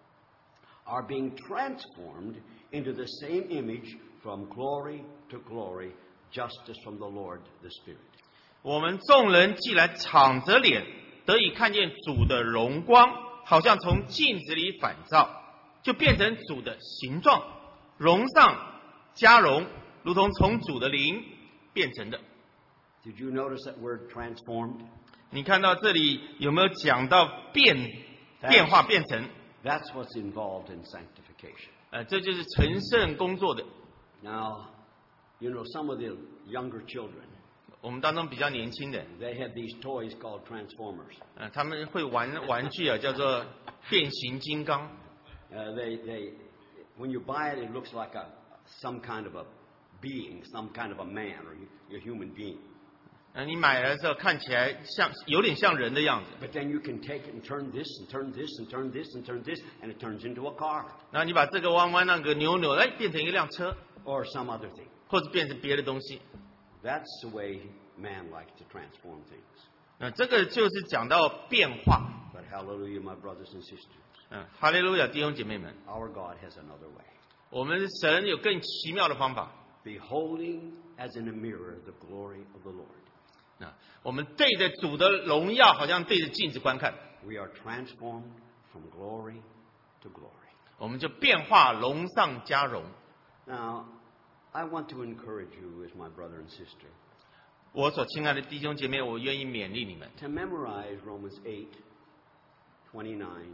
are being transformed into the same image from glory to glory, just as from the Lord the Spirit. 我们众人既然敞着脸，得以看见主的荣光，好像从镜子里反照，就变成主的形状，荣上加荣，如同从主的灵变成的。 Did you notice that word transformed? 你看到这里有没有讲到变、变化、变成？ That's what's involved in sanctification. 呃，这就是成圣工作的。 Now, you know, some of the younger children, 我们当中比较年轻的， they have these toys called Transformers. 呃，他们会玩玩具啊，叫做变形金刚。 Uh, they, they, when you buy it, it looks like a some kind of a being, some kind of a man or a human being. 呃，你买来的时候看起来像有点像人的样子， But then you can take it and turn this and turn this and turn this and turn this, and it turns into a car 然后你把这个弯弯那个扭扭，哎，变成一辆车， or some other thing. 或者变成别的东西。 That's the way man likes to transform things. 那、这个就是讲到变化。 But hallelujah, my brothers and sisters, 嗯，哈利路亚，弟兄姐妹们， our God has another way. 我们神有更奇妙的方法。 Beholding as in a mirror the glory of the Lord. 啊，我们对着主的荣耀，好像对着镜子观看， We are transformed from glory to glory. 我们就变化，荣上加荣。 Now, I want to encourage you as my brother and sister 我所亲爱的弟兄姐妹，我愿意勉励你们， to memorize Romans eight, twenty-nine,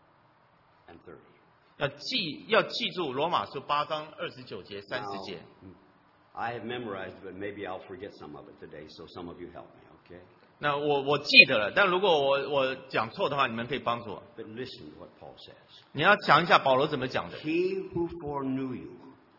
and thirty. 要记要记住罗马书八章二十九节、三十节。 Now, I have memorized, but maybe I'll forget some of it today, so some of you help me, okay? 那我我记得了，但如果我我讲错的话，你们可以帮助我。 But listen to what Paul says. 你要想一下保罗怎么讲的。 He who foreknew you,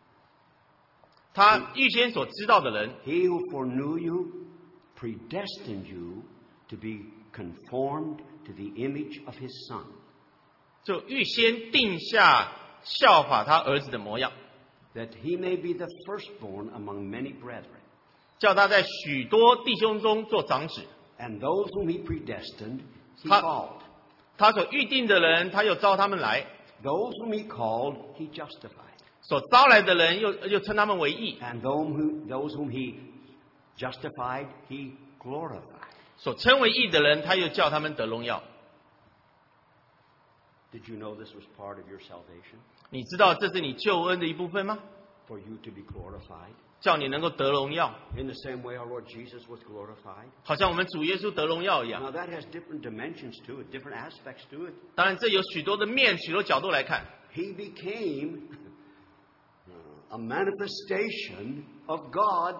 他预先所知道的人， he who foreknew you, predestined you to be conformed to the image of his Son, 就预先定下效法他儿子的模样， that he may be the firstborn among many brethren. 叫他在许多弟兄中做长子。 And those whom he predestined, he Ha- called. 他所预定的人，他又招他们来； Those whom he called, he justified. 所招来的人又，又称他们为义； And those whom, those whom he justified, he glorified. 所称为义的人，他又叫他们得荣耀。 Did you know this was part of your salvation? 你知道这是你救恩的一部分吗？ for you to be glorified. 叫你能够得荣耀， In the same way our Lord Jesus was glorified. 好像我们主耶稣得荣耀一样。 Now that has different dimensions to it, different aspects to it. 当然，这有许多的面，许多角度来看。 He became a manifestation of God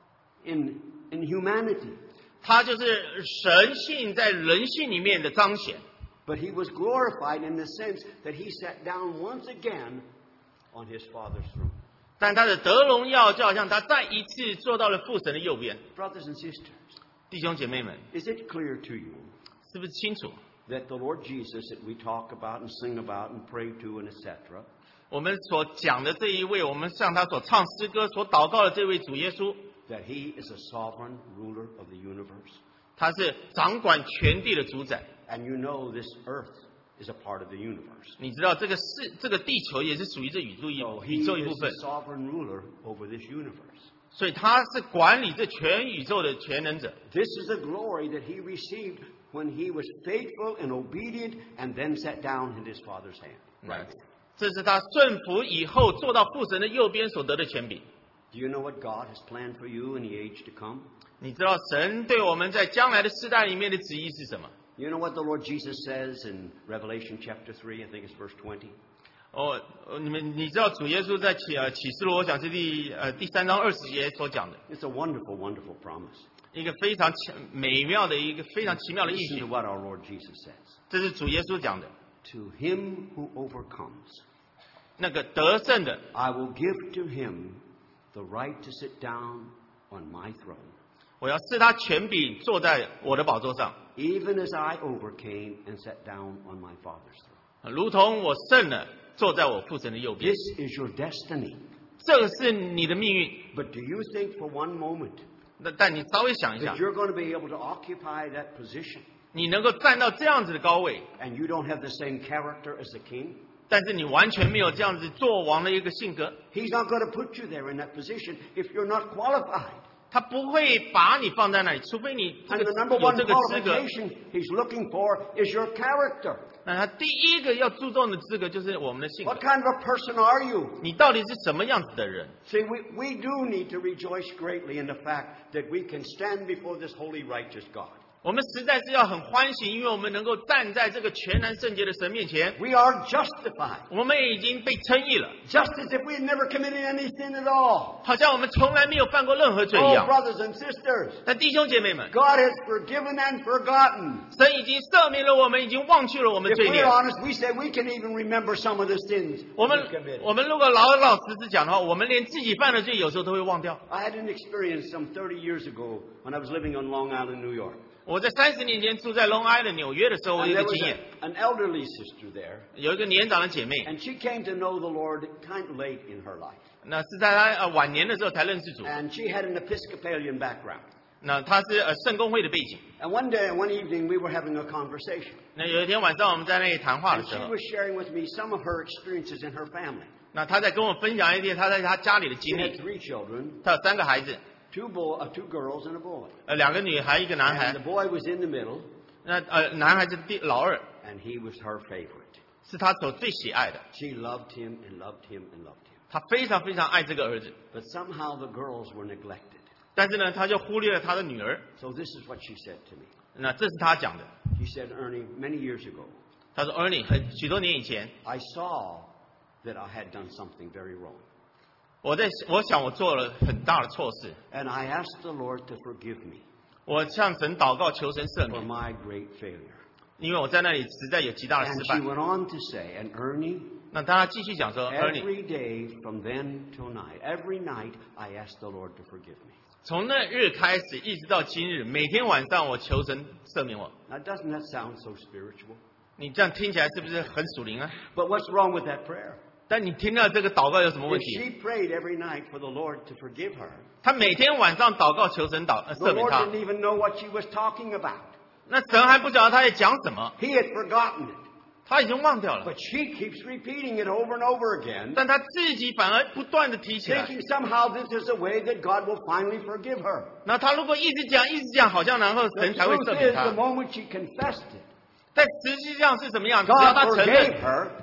in, in humanity. 他就是神性在人性里面的彰显。 But he was glorified in the sense that he sat down once again on his Father's throne. 但他的得荣耀就好像他再一次坐到了父神的右边。 Brothers and sisters, 弟兄姐妹们， is it clear to you 是不是清楚？ that the Lord Jesus that we talk about and sing about and pray to and et cetera, 我们所讲的这一位，我们向他所唱诗歌、所祷告的这位主耶稣， that he is a sovereign ruler of the universe? 他是掌管全地的主宰。 And you know this earth is a part of the universe. 你知道这个世这个地球也是属于这宇宙一 So 宇 he 宙一部 is 分 the，sovereign ruler over this universe. 所以他是管理这全宇宙的全能者。 This is the glory that he received when he was faithful and obedient and then sat down in his Father's hand. Right. 这是他顺服以后坐到父神的右边所得的权柄。 Do you know what God has planned for you in the age to come? 你知道神对我们在将来的世代里面的旨意是什么？ You know what the Lord Jesus says in Revelation chapter three, I think it's verse twenty? 哦，呃你们你知道主耶稣在启呃启示录，我想是第呃第三章二十节所讲的 It's a wonderful, wonderful promise. 一个非常奇美妙的一个非常奇妙的应 Listen to 许， what our Lord Jesus says. 这是主耶稣讲的。 To him who overcomes, 那个得胜的， I will give to him the right to sit down on my throne, 我要赐他权柄坐在我的宝座上， even as I overcame and sat down on my Father's throne. 如同我胜了，坐在我父神的右边。 This is your destiny. 这个是你的命运。 But do you think for one moment 但但你稍微想一下 that，you're going to be able to occupy that position 你能够站到这样子的高位， and you don't have the same character as the king? 但是你完全没有这样子做王的一个性格， He's not going to put you there in that position if you're not qualified. 他不会把你放在那里，除非你这 And 个 the number 有 one 这个资格。 qualification he's looking for is your character. 那他第一个要注重的资格就是我们的性格 What。kind of a person are you? 你到底是什么样子的人？ See, we, we do need to rejoice greatly in the fact that we can stand before this holy, righteous God. 我们实在是要很欢喜，因为我们能够站在这个全然圣洁的神面前， We are justified, 我们已经被称义了， just as if we had never committed any sin at all. 好像我们从来没有犯过任何罪一 Oh, 样。 brothers and sisters, 但弟兄姐妹们， God has forgiven and forgotten. 神已经赦免了我们，已经忘去了我们 If 罪孽 we're。honest, we say we can even remember some of the sins 我们 we've committed. 我们如果老老实实讲的话，我们连自己犯的罪有时候都会忘掉。 I had an experience some thirty years ago when I was living on Long Island, New York. 我在三十年前住在 Long Island 纽约的时候，我 And 有一 there 个 was 经验， a, an elderly sister there, 有一个年长的姐妹， and she came to know the Lord kind of late in her life. 那是在她呃晚年的时候才认识主。 And she had an Episcopalian background. 那她是呃圣公会的背景。 And one day, one evening, we were having a conversation. 那有一天晚上我们在那里谈话的 And 时 she 候， was sharing with me some of her experiences in her family. 那她在跟我分享一些她在她家里的 She 经 had 历。 three children, 她有三个孩子， two, boy, uh, two girls and a boy. 呃，两个女孩，一个男 And 孩 the。boy was in the middle, 那呃，男孩是第老二， and he was her favorite. 是她所最喜爱的。 She loved him and loved him and loved him. 她非常非常爱这个儿子， But somehow the girls were neglected. 但是呢，她就忽略了她的女儿。 So this is what she said to me. 那这是她讲的。 She said, Ernie, many years ago, 她说：“Ernie，很许多年以前， I saw that I had done something very wrong. 我在我想我做了很大的错事， And I asked the Lord to forgive me 我向神祷告求神赦 for 免， my great failure. 因为我在那里实在有极大的 And 失 she 败。 went on to say, and Ernie, 那她继续讲说：“Ernie， every day from then till night, every night I asked the Lord to forgive me. 从那日开始一直到今日，每天晚上我求神赦免我。 Now, doesn't that sound so spiritual? 你这样听起来是不是很属灵啊？ But what's wrong with that prayer? 但你听到这个祷告有什么 If 问题？ she prayed every night for the Lord to forgive her, 他每天晚上祷告求神祷呃 the 赦免 Lord 他， didn't even know what she was talking about. 那神还不晓得他在讲什么， He had forgotten it. 他已经忘掉了。 But she keeps repeating it over and over again, 但他自己反而不断的提起来。 thinking somehow this is a way that God will finally forgive her. 那他如果一直讲一直讲，好像然后 The 神才会 truth 赦免 is, the 他。 moment she confessed it, 但实际上是什么样？只要 God 他承 forgave 认， her,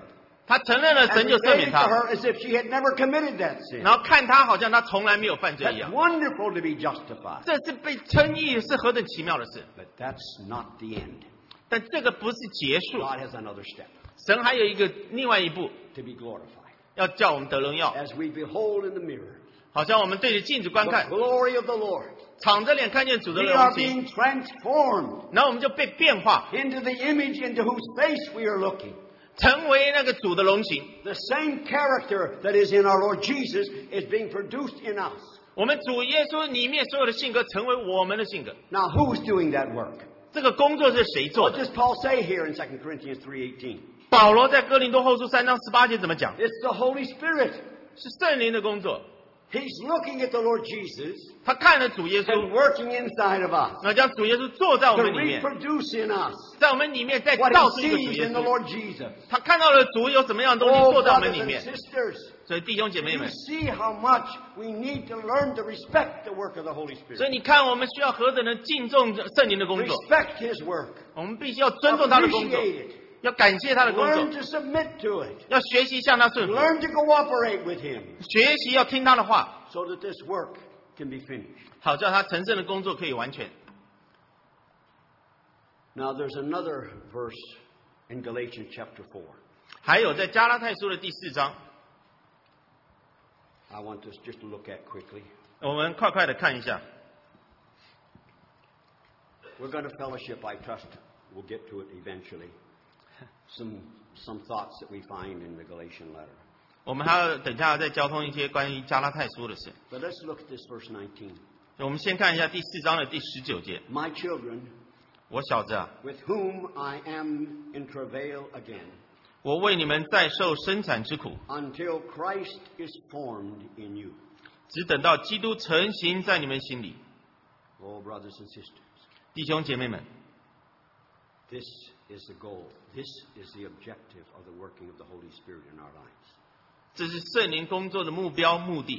他承认了， and 神就赦 relate 免 it to 他， her as if she had never committed that sin. 然后看他好像他从来没有犯罪一 That's 样。 wonderful to be justified. 这是被称义，是何等奇妙的事！ But that's not the end. 但这个不是结束， God has another step 神还有一个另外一步， to be glorified. 要叫我们得荣耀， As we behold in the mirror 好像我们对着镜子观 the 看， glory of the Lord, 敞着脸看见主的 we 荣 are 情， being transformed 然后我们就被变化， into the image into whose face we are looking. 成为那个主的荣情。 The same character that is in our Lord Jesus is being produced in us. 我们主耶稣里面所有的性格，成为我们的性格。 Now, who's doing that work? 这个工作是谁做 What 的？ does Paul say here in Second Corinthians three eighteen? 保罗在哥林多后书三章十八节怎么讲？ It's the Holy Spirit. 是圣灵的工作。 He's looking at the Lord Jesus 他看了主耶 and 稣， working inside of us 那将主耶稣坐在我 to 们里面， reproduce in us 在我们里面再 what 造 he 出一个主 sees 耶 in the 稣。 Lord Jesus. 他看到了主有什么样的东西 Oh, 坐在我们 brothers 里 and 面。 sisters, 所以弟兄姐妹 you 们， see how much we need to learn to respect the work of the Holy 所以 Spirit. 你看，我们需要何等的敬重圣灵的工作， Respect His work. 我们必须要尊重他的工作， Appreciate it. 要感谢他的工 Learn 作， to submit to it. 要学习向他顺服， Learn to cooperate with Him 学习要听他的话， so that this work can be finished. 好叫他神圣的工作可以完全。 Now, there's another verse in Galatians chapter four. 还有在加拉太书的第四章， I want us just to look at quickly. 我们快快的看一下。 We're going to fellowship, I trust. We'll get to it eventually. Some, some thoughts that we find in the Galatian letter. 我们还要等一下再交通一些关于加拉太书的事。 But let's look at this verse nineteen. 我们先看一下第四章的第十九节。 My children, 我小子啊， with whom I am in travail again, 我为你们再受生产之苦， until Christ is formed in you. 只等到基督成形在你们心里。 Oh, brothers and sisters, 弟兄姐妹们， this is the goal. This is the objective of the working of the Holy Spirit in our lives. 这是圣灵工作的目标目的，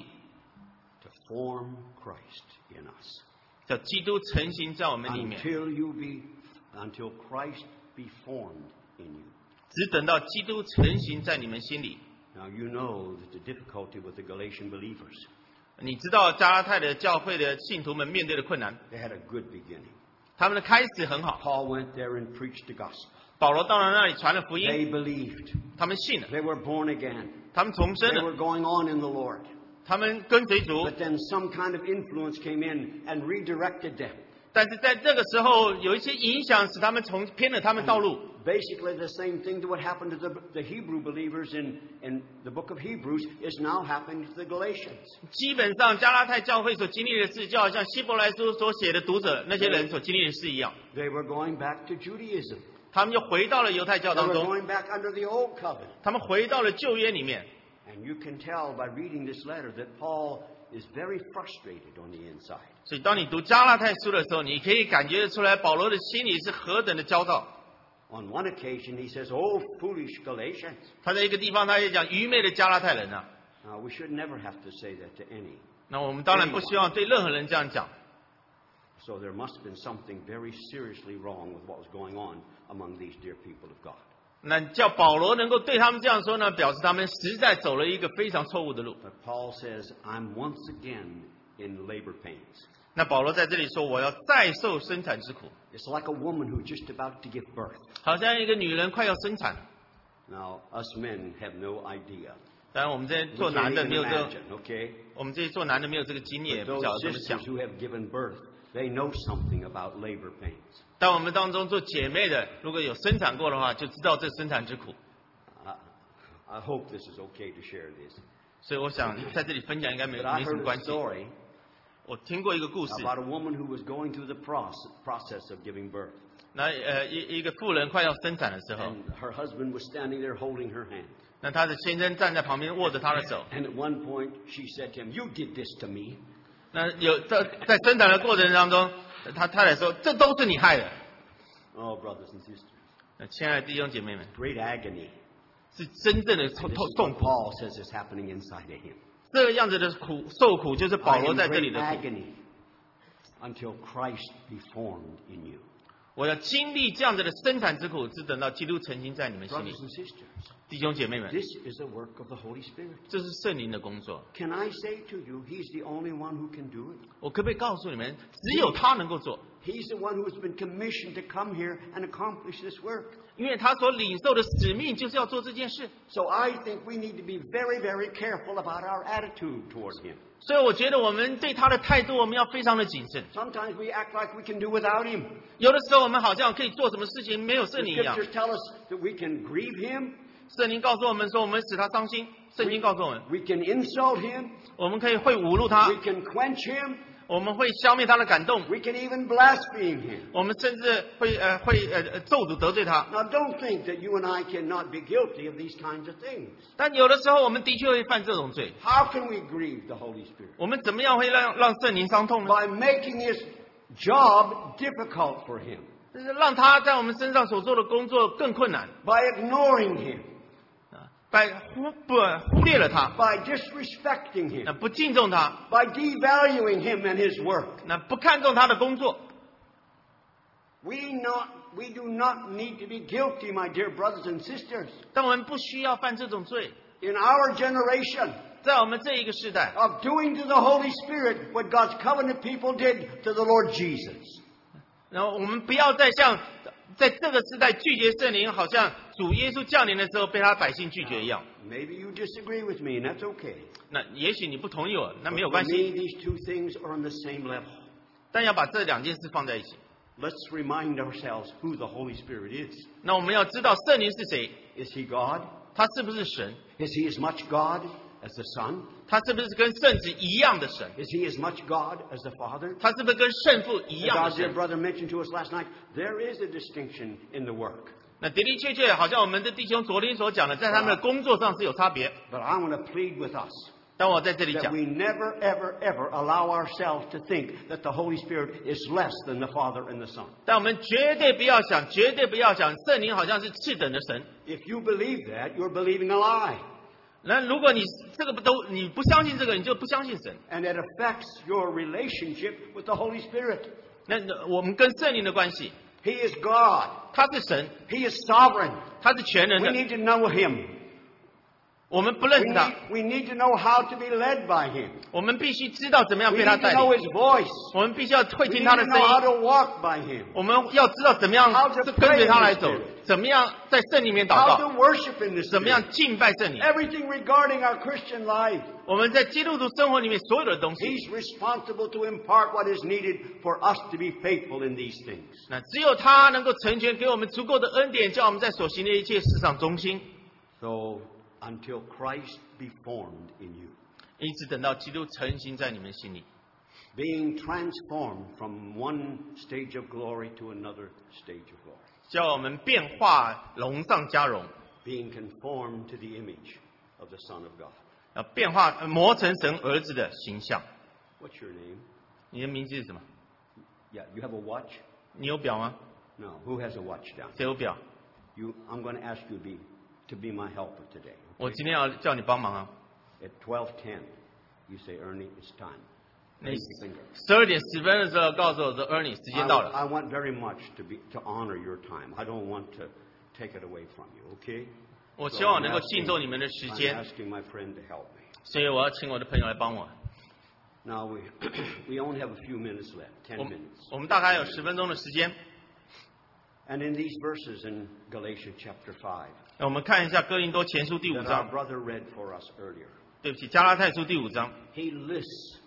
To form Christ in us. 叫基督成形在我们里面。 Until you be, until Christ be formed in you. 只等到基督成形在你们心里。 Now you know that the difficulty with the Galatian believers, 你知道加拉太的教会的信徒们面对的困难， they had a good beginning. 他们的开始很好。 Paul went there and preached the gospel. 保罗到了那里传了福音， They believed. 他们信了， They were born again. 他们重生 They 了， were going on in the Lord. 他们跟随主。 But then some kind of influence came in and redirected them. 但是在这个时候，有一些影响使他们从偏了他们道路。 Basically, the same thing that would happen to the, the Hebrew believers in, in the book of Hebrews is now happening to the Galatians. 基本上，加拉太教会所经历的事，就好像希伯来书所写的读者那些人所经历的事一样， They were going back to Judaism. 他们就回到了犹太教 They 当 were 中， going back under the old covenant. 他们回到了旧约里面。 And you can tell by reading this letter that Paul is very frustrated on the inside. 所以，当你读加拉太书的时候，你可以感觉得出来，保罗的心里是何等的焦躁。 On one occasion, he says, "Oh, foolish Galatians." 他在一个地方，他也讲愚昧的加拉太人啊。 Now, we should never have to say that to any. 那我们当然不希望对任何人这样讲。 So there must have been something very seriously wrong with what was going on among these dear people of God. 那叫保罗能够对他们这样说呢，表示他们实在走了一个非常错误的路。 But Paul says, "I'm once again in labor pains." 那保罗在这里说，我要再受生产之苦， It's like a woman who's just about to give birth. 好像一个女人快要生产。 Now, us men have no idea. 当然，我们这些 We 做 can't 男的 even 没有这个， imagine, okay? 我们这些做男的没有这个经验，也 But 不晓 those 得怎么 sisters 想。 who have given birth, they know something about labor pains. 但我们当中做姐妹的，如果有生产过的话，就知道这生产之苦。 I, I hope this is okay to share this. 所以我想在这里分享应该没 But I 没什么 heard a 关系。 story 我听过一个故事， about a woman who was going through the process, process of giving birth. 那呃一一个妇人快要生产的时候， And her husband was standing there holding her hand. 那她的先生站在旁边握着她的手。 And at one point, she said to him, "You did this to me." 那有在在生产的过程当中，他太太说：“这都是你害的。 Oh, brothers and sisters, ” 那亲爱的弟兄姐妹们， great agony. 是真正的痛 This 痛 is 痛 what 苦。 Paul says is happening inside of him. 这个样子的苦受苦，就是保 I 罗 am 在这里 great 的苦。 agony until Christ be formed in you. 我要经历这样子的生产之苦，只等到基督成型在你们心里。 Brothers and sisters, 弟兄姐妹们， this is the work of the Holy Spirit. 这是圣灵的工作。 Can I say to you, He's the only one who can do it? 我可不可以告诉你们，只有他能够做， He's the one who's been commissioned to come here and accomplish this work. 因为他所领受的使命就是要做这件事。 So I think we need to be very, very careful about our attitude toward Him. 所以我觉得我们对他的态度，我们要非常的谨慎。 Sometimes we act like we can do without Him. 有的时候我们好像可以做什么事情没有 The 圣灵一样。 Scriptures tell us that we can grieve Him, 圣灵告诉我们说，我们使他伤心。圣经告诉我们， we can insult Him, 我们可以会侮辱他， we can quench Him, 我们会消灭他的感动， we can even blaspheme Him. 我们甚至会呃会呃呃咒诅得罪他。 Now don't think that you and I cannot be guilty of these kinds of things. 但有的时候我们的确会犯这种罪。 How can we grieve the Holy Spirit? 我们怎么样会让让圣灵伤痛呢？ By making His job difficult for Him, 就是让他在我们身上所做的工作更困难， by ignoring Him, 啊，by 忽不忽略了他， by disrespecting Him, 那不敬重他， by devaluing Him and His work. 那不看重他的工作。 We not we do not need to be guilty, my dear brothers and sisters. 但我们不需要犯这种罪。 In our generation, 在我们这一个时代， of doing to the Holy Spirit what God's covenant people did to the Lord Jesus. 然后我们不要再像在这个时代拒绝圣灵，好像主耶稣降临的时候被他百姓拒绝一样。 Maybe you disagree with me, and that's okay. 那也许你不同意我，那没有 For 关 me, 系。 these two things are on the same level. 但要把这两件事放在一起。 Let's remind ourselves who the Holy Spirit is. 那我们要知道圣灵是谁， Is He God? 他是不是神？ Is He as much God as the Son? 他是不是跟圣子一样的神？ Is He as much God as the Father? 他是不是跟圣父一 As 样 our 的 dear 神？ brother mentioned to us last night, there is a distinction in the work. 那的的确确，好像我们的弟兄昨天所讲的，在他们的工作上是有差别。 But I want to plead with us 但我在这里 that 讲， we never, ever, ever allow ourselves to think that the Holy Spirit is less than the Father and the Son. 但我们绝对不要想，绝对不要想圣灵好像是次等的神。 If you believe that, you're believing a lie. 那如果你这个不都你不相信这个，你就不相信神。 And it affects your relationship with the Holy Spirit. 那那我们跟圣灵的关系， He is God. 他是神， He is sovereign. 他是全能 We 的， need to know Him. 我们不认 We 识他 need,，we need to know how to be led by Him. 我们必须知道怎么样 We 被他 need to 带 know 领， His voice. 我们必须要会 We 听 need 他的 to 声 know how 音， to walk by Him. 我们要知道怎么样 How to 跟随他来 pray in 走 the Spirit.， 怎么样在圣里面祷 How 告， to worship in the 怎么样 Spirit. 敬拜圣灵。 Everything regarding our Christian life. 我们在基督徒生活里面所有的东西， He's responsible to impart what is needed for us to be faithful in these things. 那只有他能够成全，给我们足够的恩典，叫我们在所行的一切事上忠心。 So, until Christ be formed in you, 因此，等到基督成型在你们心里， being transformed from one stage of glory to another stage of glory, 叫我们变化荣上加荣， being conformed to the image of the Son of God. 要变化呃磨成神儿子的形象。 What's your name? 你的名字是什么？ Yeah, you have a watch? 你有表吗？ No. Who has a watch down? 谁有表？ You, I'm going to ask you to be, to be my helper today. 我今天要叫你帮忙啊！ At twelve ten, you say, Ernie, it's time. 那 Raise your finger. 十二点十分的时候告诉我说 ，Ernie，时 I, 间到了。 I want very much to be to honor your time. I don't want to take it away from you. Okay? 我 So 希望 I'm 能够 asking- 敬重你们的时 I'm 间， asking my friend to help me. 所以我要请我的朋友来帮我。 Now we we only have a few minutes left, ten 我 minutes. 我们大概有十分钟的时间。 And in these verses in Galatians chapter five 那我们看一下哥林多前书第五 that our 章， brother read for us earlier, 对不起，加拉太书第五章， he lists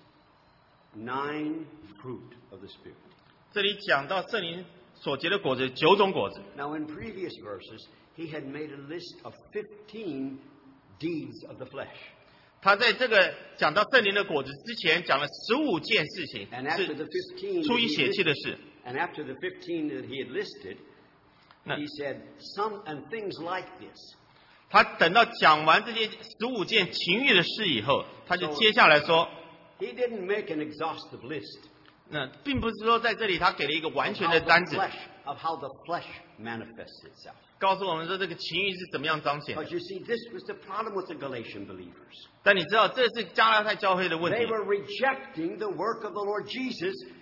nine fruit of the Spirit. 这里讲到圣灵所结的果子九种果子。 Now in previous verses, he had made a list of fifteen deeds of the flesh. 他在这个讲到圣灵的果子之前，讲了十五件事情 And after the 是 fifteen, 出于 he 血气 listed- 的事。 and after the fifteen that he had listed, 那 he said, some and things like this. 他等到讲完这些十五件情欲的事以后，他就接下来说， He didn't make an exhaustive list 那并不是说在这里他给了一个完 of 全 how 的 the 单子， flesh, of how the flesh manifests itself. 告诉我们说这个情欲是怎么样彰显的。 Because you see, this was the problem with the Galatian believers. 但你知道，这是加拉太教会的问 They 题， were rejecting the work of the Lord Jesus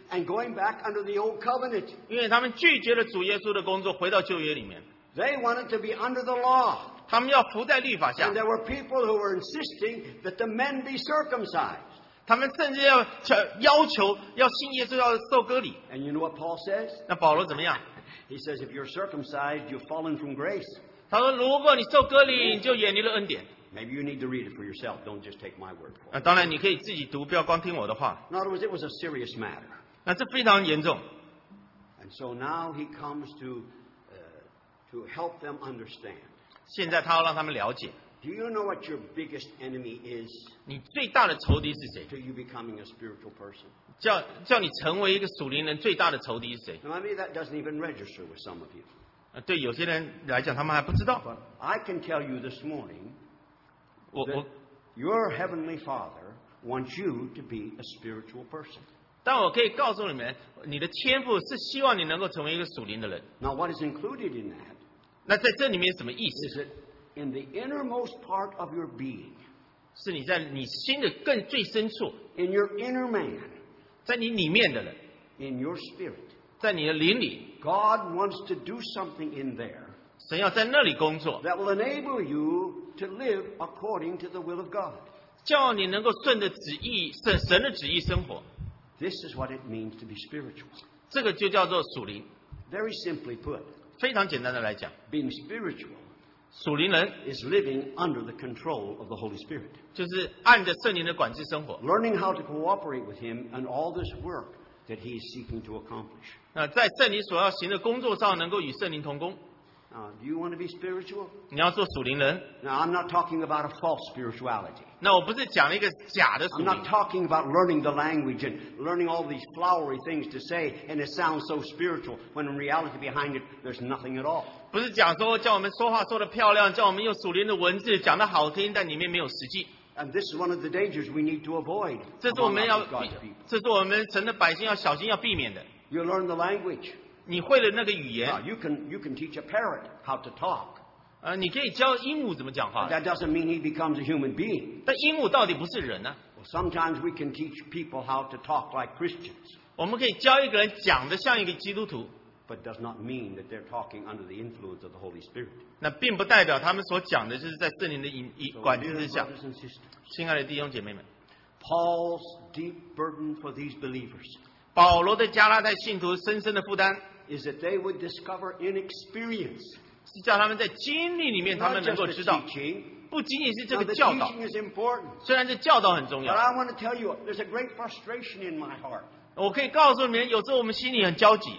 and going back under the old covenant. 因为他们拒绝了主耶稣的工作，回到旧约里面， They wanted to be under the law. 他们要服在律法下 And，there were people who were insisting that the men be circumcised. 他们甚至要要求要信耶稣要受割礼。 And you know what Paul says? 那保罗怎么样？ He says, if you're circumcised, you've fallen from grace. 他说：“如果你受割礼，你就远离了恩典。 Maybe you need to read it for yourself. Don't just take my word ” for 那 it. 当然，你可以自己读，不要光听我的话。 In other words, it was a serious matter. 那这非常严重。 And so now he comes to, uh, to help them understand. 现在他要让他们了解， Do you know what your biggest enemy is 你最大的仇敌是谁？ to you becoming a spiritual person? 叫叫你成为一个属灵人最大的仇敌是谁？ Now, maybe that doesn't even register with some of you. 呃对有些人来讲，他们还不知道。 But I can tell you this morning 我 that 我， your Heavenly Father wants you to be a spiritual person. 但我可以告诉你们，你的天赋是希望你能够成为一个属灵的人。 Now, what is included in that 那在这里面什么意 is 思？ that in the innermost part of your being, 是你在你心的更最深处， in your inner man, 在你里面的人， in your spirit, 在你的灵里， God wants to do something in there 神要在那里工作， that will enable you to live according to the will of God. 叫你能够顺着旨意、神神的旨意生活。 This is what it means to be spiritual. 这个就叫做属灵。 Very simply put, 非常简单的来讲， being spiritual 属灵人 is living under the control of the Holy Spirit. 就是按着圣灵的管制生活。 Learning how to cooperate with Him and all this work that He is seeking to accomplish. 那在圣灵所要行的工作上，能够与圣灵同工。 Now, do you want to be spiritual? 你要做属灵人。 Now, I'm not talking about a false spirituality. 那我不是讲了一个假的属 I'm 灵 not，talking about learning the language and learning all these flowery things to say, and it sounds so spiritual, when in reality behind it, there's nothing at all. 不是讲说叫我们说话说得漂亮，叫我们用属灵的文字讲得好听，但里面没有实际。 And this is one of the dangers we need to avoid 这是我 among 们要 us 避 God's people. 这是我们神的百姓要小心要避免的。 You learn the language. 你会了那个语 Now, 言， you can, you can teach a parrot how to talk. 呃，你可以教鹦鹉怎么讲话， That doesn't mean he becomes a human being. 但鹦鹉到底不是人呢、 Well, sometimes we can teach people how to talk like Christians, 我们可以教一个人讲得像一个基督徒， but does not mean that they're talking under the influence of the Holy Spirit. 那并不代表他们所讲的就是在圣灵的引引 So, 管制 dear 之下。 brothers and sisters, 亲爱的弟兄姐妹们， Paul's deep burden for these believers 保罗的加拉太信徒深深的负担 is that they would discover in experience, 是叫他们在经历里面，他 not 们能 just 够 the 知道， teaching. 不仅仅是这 Now, 个 the 教导， teaching is important, 虽然这教导很重 but 要， I want to tell you, there's a great frustration in my heart. 我可以告诉你们，有时候我们心里很焦急，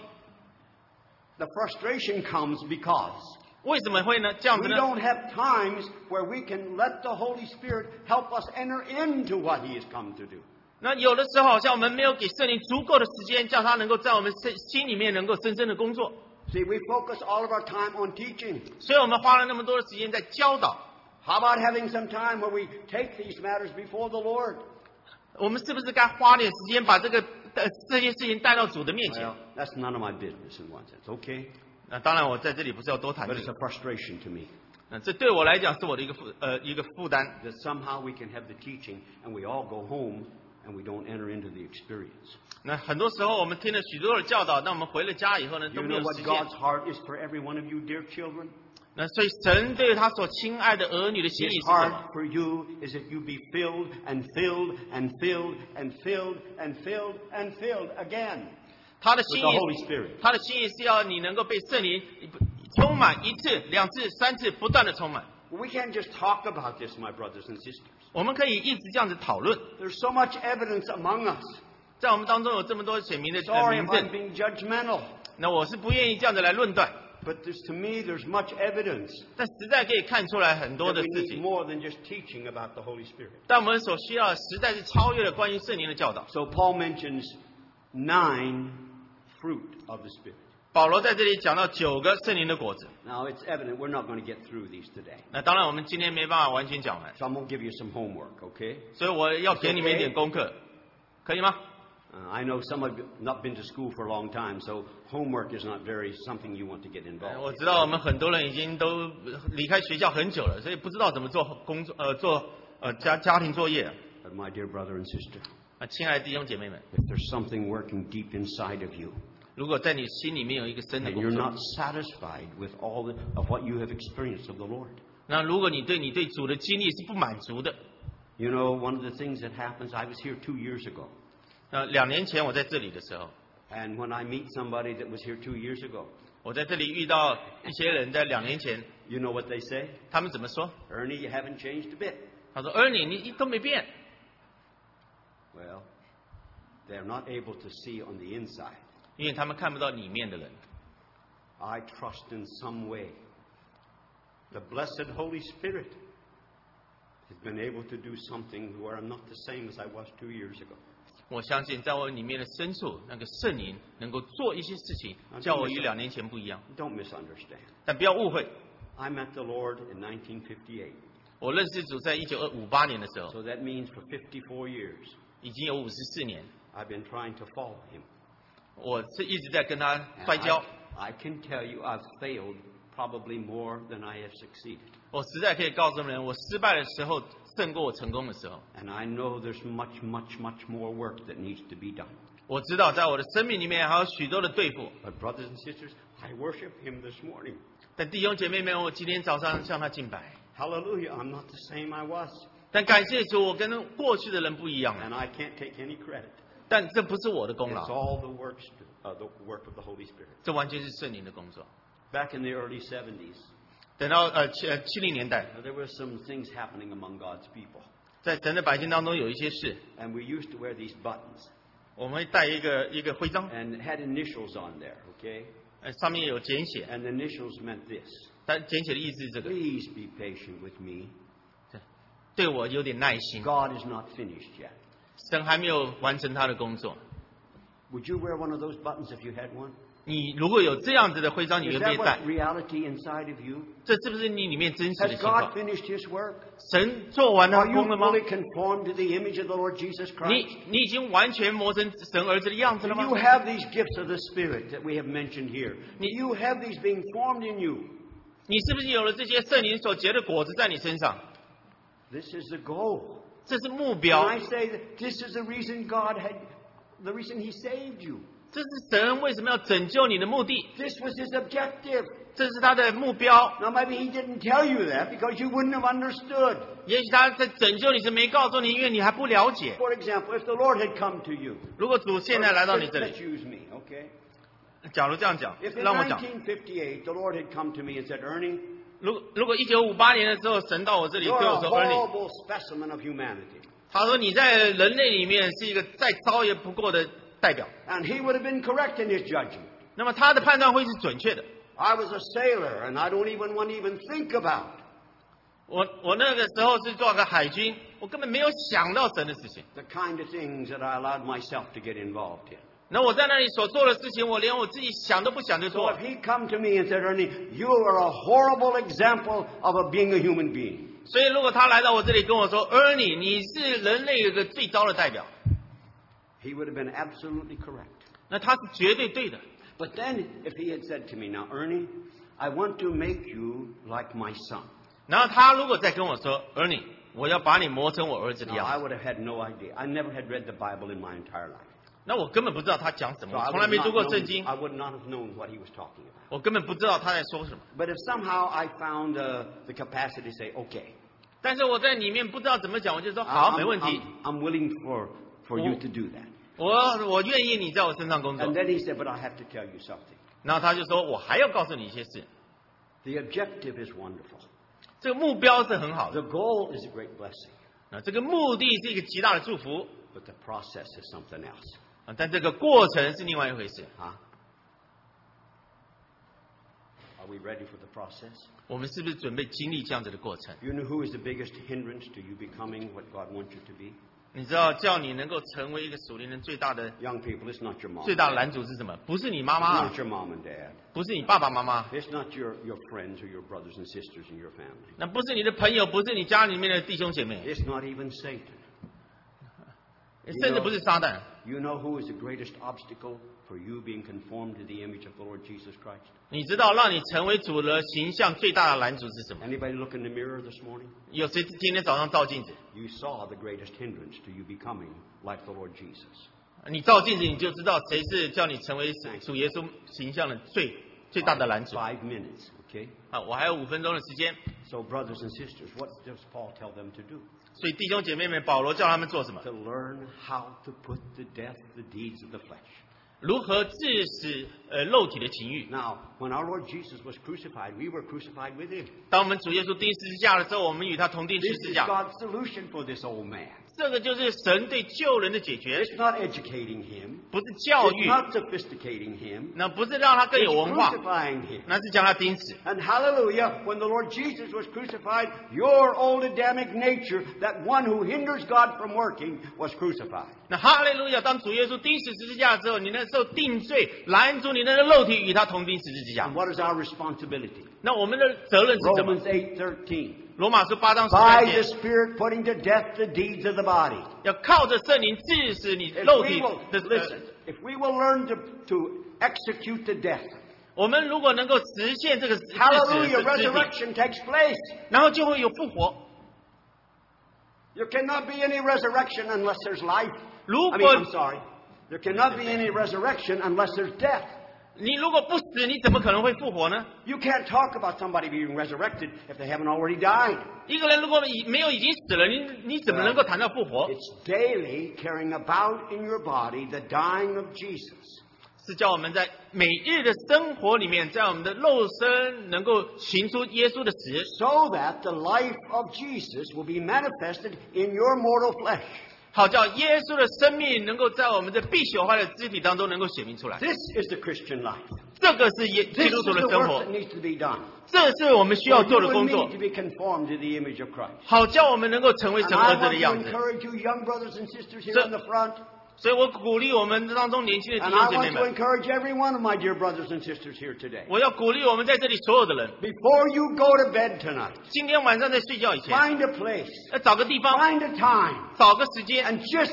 The frustration comes because 为什么会呢？这样 we 子呢？ don't have times where we can let the Holy Spirit help us enter into what He has come to do. 那有的时候，好像我们没有给圣灵足够的时间，叫他能够在我们心心里面能够深深的工作， See, we focus all of our time on teaching. 所以我们花了那么多的时间在教导。 How about having some time where we take these matters before the Lord? 我们是不是该花点时间把这个呃这件事情带到主的面前？ Well, that's none of my business in one sense, okay? 那当然，我在这里不是要多谈 But 这 it's 个 a，frustration to me 那这对我来讲是我的一个负呃一个负担。 that somehow we can have the teaching and we all go home and we don't enter into the experience. 那很多时候我们听了许多的教导，那我们回了家以后呢，都 You 没 know 有 what 实践 God's。heart is for every one of you, dear children? 那所以神对他所亲爱的儿女的心 His 意是什么？ heart for you is that you be filled and filled and filled and filled and filled and filled again 他的 with 心 the 意 Holy Spirit. 他的心意是要你能够被圣灵充满一次、两次、三次，不断的充满。 We can't just talk about this, my brothers and sisters. 我们可以一直这样子讨论， There's so much evidence among us. 在我们当中有这么多显明的呃 Sorry 名 if I'm 证， being judgmental, 那我是不愿意这样子来论断， but there's, to me, there's much evidence 但实在可以看出来很多 that 的 we 事 need 情。 more than just teaching about the Holy Spirit. 但我们所需要的实在是超越了关于圣灵的教导。 So Paul mentions nine fruit of the Spirit. 保罗在这里讲到九个圣灵的果子， Now, it's evident we're not going to get through these today. 那当然我们今天没办法完全讲完， So I'm going to give you some homework, okay? 所以我要给你们一点功课，可以吗？ Uh, I know some of you have not been to school for a long time, so homework is not very something you want to get 呃 involved 我 in. 知道我们很多人已经都离开学校很久了，所以不知道怎么做工作，呃，做呃家家庭作业。 But my dear brother and sister, 啊，亲爱的弟兄姐妹们， if there's something working deep inside of you, 如果在你心里面有一个深的 and 工 you're 作， not satisfied with all the, of what you have experienced of the Lord. 那如果你对你对主的经历是不满足的， You know, one of the things that happens, I was here two years ago, 那两年前我在这里的时候， and when I meet somebody that was here two years ago, 我在这里遇到一些人，在两年前， you know what they say? 他们怎么说？ Ernie, you haven't changed a bit. 他说：“Ernie，你都没变。 Well, they're not able to see on the inside. ” 因为他们看不到里面的人。 I trust in some way the blessed Holy Spirit has been able to do something where I'm not the same as I was two years ago. 我相信，在我里面的深处，那个圣灵能够做一些事情，叫我与两年前不一样。 Don't misunderstand. 但不要误会， I met the Lord in nineteen fifty-eight, 我认识主在一九五八年的时候， so that means for fifty-four years 已经有五十四年， I've been trying to follow Him. 我是一直在跟他 And 摔跤。 I, I can tell you I've failed probably more than I have succeeded. 我实在可以告诉人，我失败的时候胜过我成功的时候。 And I know there's much, much, much more work that needs to be done. 我知道，在我的生命里面还有许多的对付。 But brothers and sisters, I worship Him this morning. 但弟兄姐妹们，我今天早上向他敬拜。 Hallelujah, I'm not the same I was. 但感谢主，我跟过去的人不一样了。 And I can't take any credit. 但这不是我的功 It's 劳， all the works, uh, the work of the Holy Spirit. 这完全是圣灵的工作。 Back in the early seventies, 等到呃七呃七零年代， there were some things happening among God's people. 在神的百姓当中有一些事， And we used to wear these buttons 我们会带一个一个徽章， and had initials on there, okay? 呃上面有简写， And the initials meant this. 但简写的意思是这个， Please be patient with me. 对我有点耐心， God is not finished yet. 神还没有完成他的工作。 Would you wear one of those buttons if you had one? 你如果有这样子的徽章，你 Is 愿不愿 that 意戴 what？ reality inside of you? 这是不是你里面真实的 Has 情况 God？finished His work? 神做完他 Are 的 you 工了吗？ fully conformed to the image of the Lord Jesus 你 Christ? 你已经完全磨成神儿子的样子 Do 了吗？ you have these gifts of the Spirit that we have mentioned here? Do you have these being formed in you? 你是不是有了这些圣灵所结的果子在你身上？ This is the goal. 这是目 And 标， I say that this is the reason God had, the reason He saved you. 这是神为什么要拯救你的目的， This was His objective. 这是他的目标。 Now maybe He didn't tell you that because you wouldn't have understood. 也许他在拯救你是没告诉你，因为你还不了解。 For example, if the Lord had come to you. 如果主现在来到你 Let's, 这 let's 里， use me, okay? 假如这样讲 If，in 让我讲， nineteen fifty-eight the Lord had come to me and said, Ernie, 如如果一九五八年的时候，神到我这里对 you're 我 a 说：“儿女， horrible specimen of humanity. 他说你在人类里面是一个再糟也不过的代表。 And He would have been correct in His judgment. 那么他的判断会是准确的。 I was a sailor, and I don't even want to even think about. 我我那个时候是做个海军，我根本没有想到神的事情。 The kind of things that I allowed myself to get involved in. 那我在那里所做的事情，我连我自己想都不想就 So 做 if。He come to me and said, Ernie, you are a horrible example of a, being a human being. 所以如果他来到我这里跟我说：“Ernie，你是人类一个最糟的代表。 He would have been absolutely correct. ” 那他是绝对对的。 But then if He had said to me, now Ernie, I want to make you like my son. 然后他如果再跟我说：“Ernie，我要把你磨成我儿子的 Now, I 样子。 would have had no idea. I never had read the Bible in my entire life. ” 那我根本不知道他讲什 So 么， I 我 would, 从来 have 没 not 读过 known, 圣经， I would not have known what He was talking about. 我根本不知道他在说什么。 But if somehow I found uh, the capacity to say, okay, 但是我在里面不知道怎么讲，我就说：“ I'm, 好， I'm- 没问题， I'm- I'm willing for, for you to do that. 我我愿意你在我身上工作。 And ” then He said, but I have to tell you something. 然后他就说：“我还要告诉你一些事。 The objective is wonderful. 这个目标是很好的， The goal is a great blessing. 啊，这个目的是一个极大的祝福， But the process is something else. 啊，但这个过程是另外一回事。 Huh? Are we ready for the process? 我们是不是准备经历这样子的过程？ You know who is the biggest hindrance to you becoming what God wants you to be? 你知道，叫你能够成为一个属灵人最大的 Young people, it's not your mom. 最大的拦阻是什么？不是你妈 It's 妈啊 not，your mom and dad. 不是你爸爸妈妈， It's not your, your friends or your brothers and sisters in your family. 那不是你的朋友，不是你家里面的弟兄姐妹， It's not even Satan. 甚至不是撒旦。 You know who is the greatest obstacle for you being conformed to the image of the Lord Jesus Christ? 你知道让你成为主的形象最大的拦阻是什么？ Anybody look in the mirror this morning? 有谁今天早上照镜子？ You saw the greatest hindrance to you becoming like the Lord Jesus. 你照镜子你就知道谁是叫你成为主耶稣形象的最最大的拦阻。 Five minutes, okay? 啊，我还有五分钟的时间， So, brothers and sisters, what does Paul tell them to do? 所以弟兄姐妹们，保罗叫他们做什么？ To learn how to put to death the deeds of the flesh. 如何致使呃肉体的情欲？ Now, when our Lord Jesus was crucified, we were crucified with him. 当我们主耶稣钉十字架的时候，我们与他同钉十 This 字 is 架。 God's solution for this old man. 这个就是神对救人的解决， It's not educating him. 不是教 It's 育， not sophisticating him. 那不是让他更 It's 有文化， crucifying him. 那是将他钉死。 And hallelujah, when the Lord Jesus was crucified, your old Adamic nature, that one who hinders God from working, was crucified. 那哈利路亚！当主耶稣钉死十字架之后，你那时候定罪，拦阻你那个肉体与他同钉十字架 And。what is our responsibility? 那我们的责任是什么？ Romans eight thirteen. 罗马书八章十 By 三 the 节， Spirit putting to death the deeds of the body. 要靠着圣灵致使你 If 肉 we 体 will, 的。 listen, if we will learn to, to execute the death, 我们如果能够实现这个致死 hallelujah, 的肢体， resurrection takes place. 然后就会有复活。 There cannot be any resurrection unless there's life. 如 I 果 mean, I'm sorry. There cannot be any resurrection unless there's death. 你如果不死，你怎么可能会复活呢？ You can't talk about somebody being resurrected if they haven't already died. 一个人如果已没有已经死了，你你怎么能够谈到复活？ It's daily carrying about in your body the dying of Jesus. 是叫我们在每日的生活里面，在我们的肉身能够行出耶稣的死， So that the life of Jesus will be manifested in your mortal flesh. 好叫耶稣的生命能够在我们的必朽坏的肢体当中能够显明出来。 This is the Christian life. 这个是耶 This 基督 is 徒的 the 生 work 活 that，needs to be done. 这是我们需要 For 做 you 的 and 工 me 作 to，be conformed to the image of Christ. 好叫我们能够成为 And 神 I 儿子 want 的 to 样子。 encourage you young brothers and sisters here So- in the front. 所以我鼓励我们当中年轻的弟 And 兄 I 姐妹 want to 们， encourage every one of my dear brothers and sisters here today. 我要鼓励我们在这里所有的人， Before you go to bed tonight, 今天晚上在睡觉以前， find a place, 要找个地方， find a time, 找个时间， and just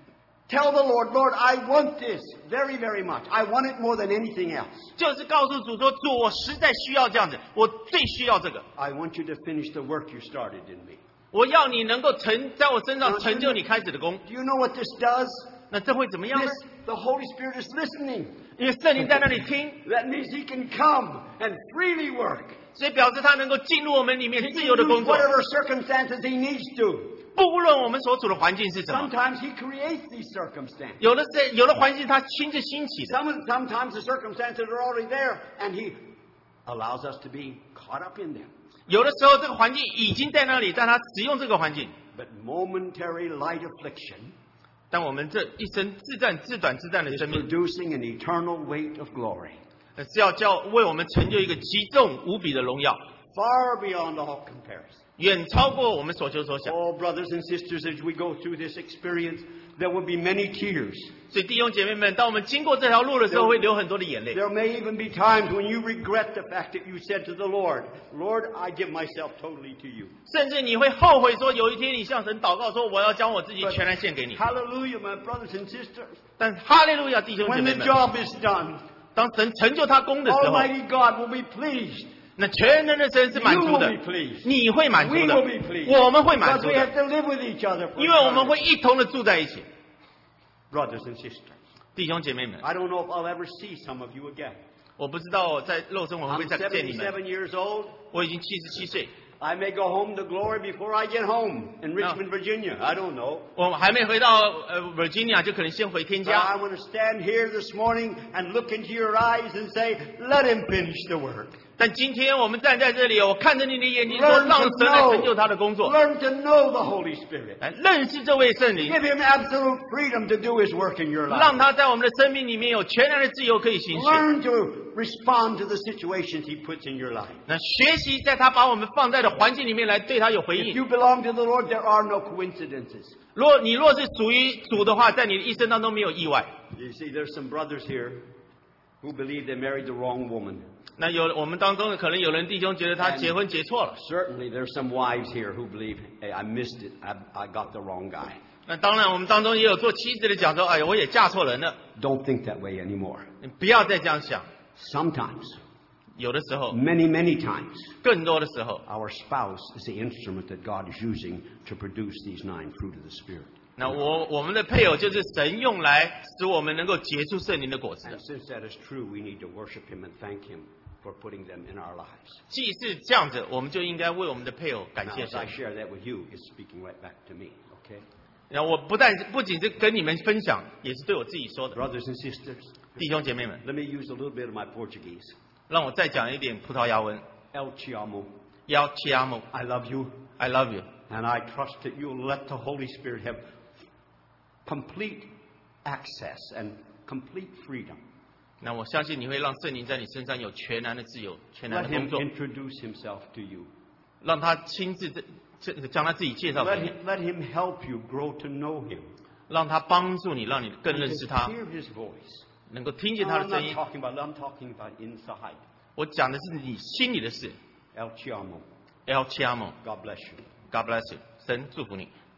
tell the Lord, Lord, I want this very, very much. I want it more than anything else. 就是告诉主说：“主，我实在需要这样子，我最需要这个。 I want you to finish the work you started in me. 我要你能够成在我身上成就你开始的功。 Do you know what this does? 那这会怎么样呢？ This, the Holy Spirit is listening. 因为圣灵在那里听， That means He can come and freely work. 所以表示他能够进入我们里面 He 自 can 由的 use 工作。 whatever circumstances He needs to. 不论我们所处的环境是什么， Sometimes He creates these circumstances. 有的是有的环境他亲自兴起的， Some, sometimes the circumstances are already there, and He allows us to be caught up in them. 有的时候这个环境已经在那里，但他使用这个环境， But momentary light affliction 但我们这一生自战自短自战的 is 生命， producing an eternal weight of glory, 是要叫为我们成就一个极重无比的荣耀， far beyond all comparison. 远超过我们所求所想。 Oh, brothers and sisters, as we go through this experience, there will be many tears. 所以弟兄姐妹们，当我们经过这条路的时候，会流很多的眼泪。 There may even be times when you regret the fact that you said to the Lord, Lord, I give myself totally to you. 甚至你会后悔说，有一天你向神祷告说，我要将我自己全然献给你。 Hallelujah, my brothers and sisters. 但哈利路亚，弟兄姐 When 妹 the 们， job is done, 当神成就他功的时候， Almighty God will be pleased. 那全能的神是满 You 足 will 的 be，pleased. 你会满足 We 的 will be pleased. 我们会满 Because 足 we 的， have to live with each other for 因为我们 eternity. 会一同的住在一起。 Brothers and sisters, 弟兄姐妹们， I don't know if I'll ever see some of you again. 我不知道在肉身我会不 I'm 会再见你们。 seventy-seven years old. 我已经七十七岁， I may go home to glory before I get home in Richmond, Virginia. I don't know. 我还没回到呃 Virginia，就可能先回天 But I 家。 want to stand here this morning and look into your eyes and say, let him finish the work. 但今天我们站在这里，我看着你的眼睛说， Learn 让 to 神来 know, 成就他的工作， learn to know the Holy Spirit. 来认识这位圣灵， Give him absolute freedom to do his work in your 让 life. 他在我们的生命里面有全然的自由可以行使。 Learn to respond to the situations he puts in your life. 那学习在他把我们放在的环境里面来对他有回 If 应。 you belong to the Lord, there are no coincidences. 若你若是属于主的话，在你的一生当中没有意外。 You see, there's some brothers here who believe they married the wrong woman. 那有我们当中可能有人弟兄觉得他结婚结错了， Certainly, there's some wives here who believe, hey, I missed it. I, I got the wrong guy. 那当然，我们当中也有做妻子的讲说，哎呀，我也嫁错人了。 Don't think that way anymore. 你不要再这样想。 Sometimes, 有的时候， many, many times, 更多的时候， our spouse is the instrument that God is using to produce these nine fruit of the Spirit. 那我我们的配偶就是神用来使我们能够结出圣灵的果子的。 And since that is true, we need to worship Him and thank Him for putting them in our lives. 既是这样子，我们就应该为我们的配偶感 Now, 谢 as I 神。 share that with you, it's speaking right back to me, okay? 然后我不但不仅是跟你们分享，也是对我自己说的。 Brothers and sisters, 弟兄姐妹们， let me use a little bit of my Portuguese. 让我再讲一点葡萄牙文。 El te amo. Eu te amo, I love you. I love you. And I trust that you'll let the Holy Spirit have complete access and complete freedom. 那我相信你会让圣灵在你身上有全然的自由、全然 Let 的工 Him 作， introduce Himself to you. 让他亲自这这将他自己介绍 Let 给你， him, let him help you grow to know Him. 让他帮助你，让你更认识 And 他， hear His voice. 能够听见 No, 他 I'm 的声 not 音。 talking about I'm talking about inside. 我讲的是你心里的事。 El te amo. El te amo, God bless you. God bless you，神祝福你。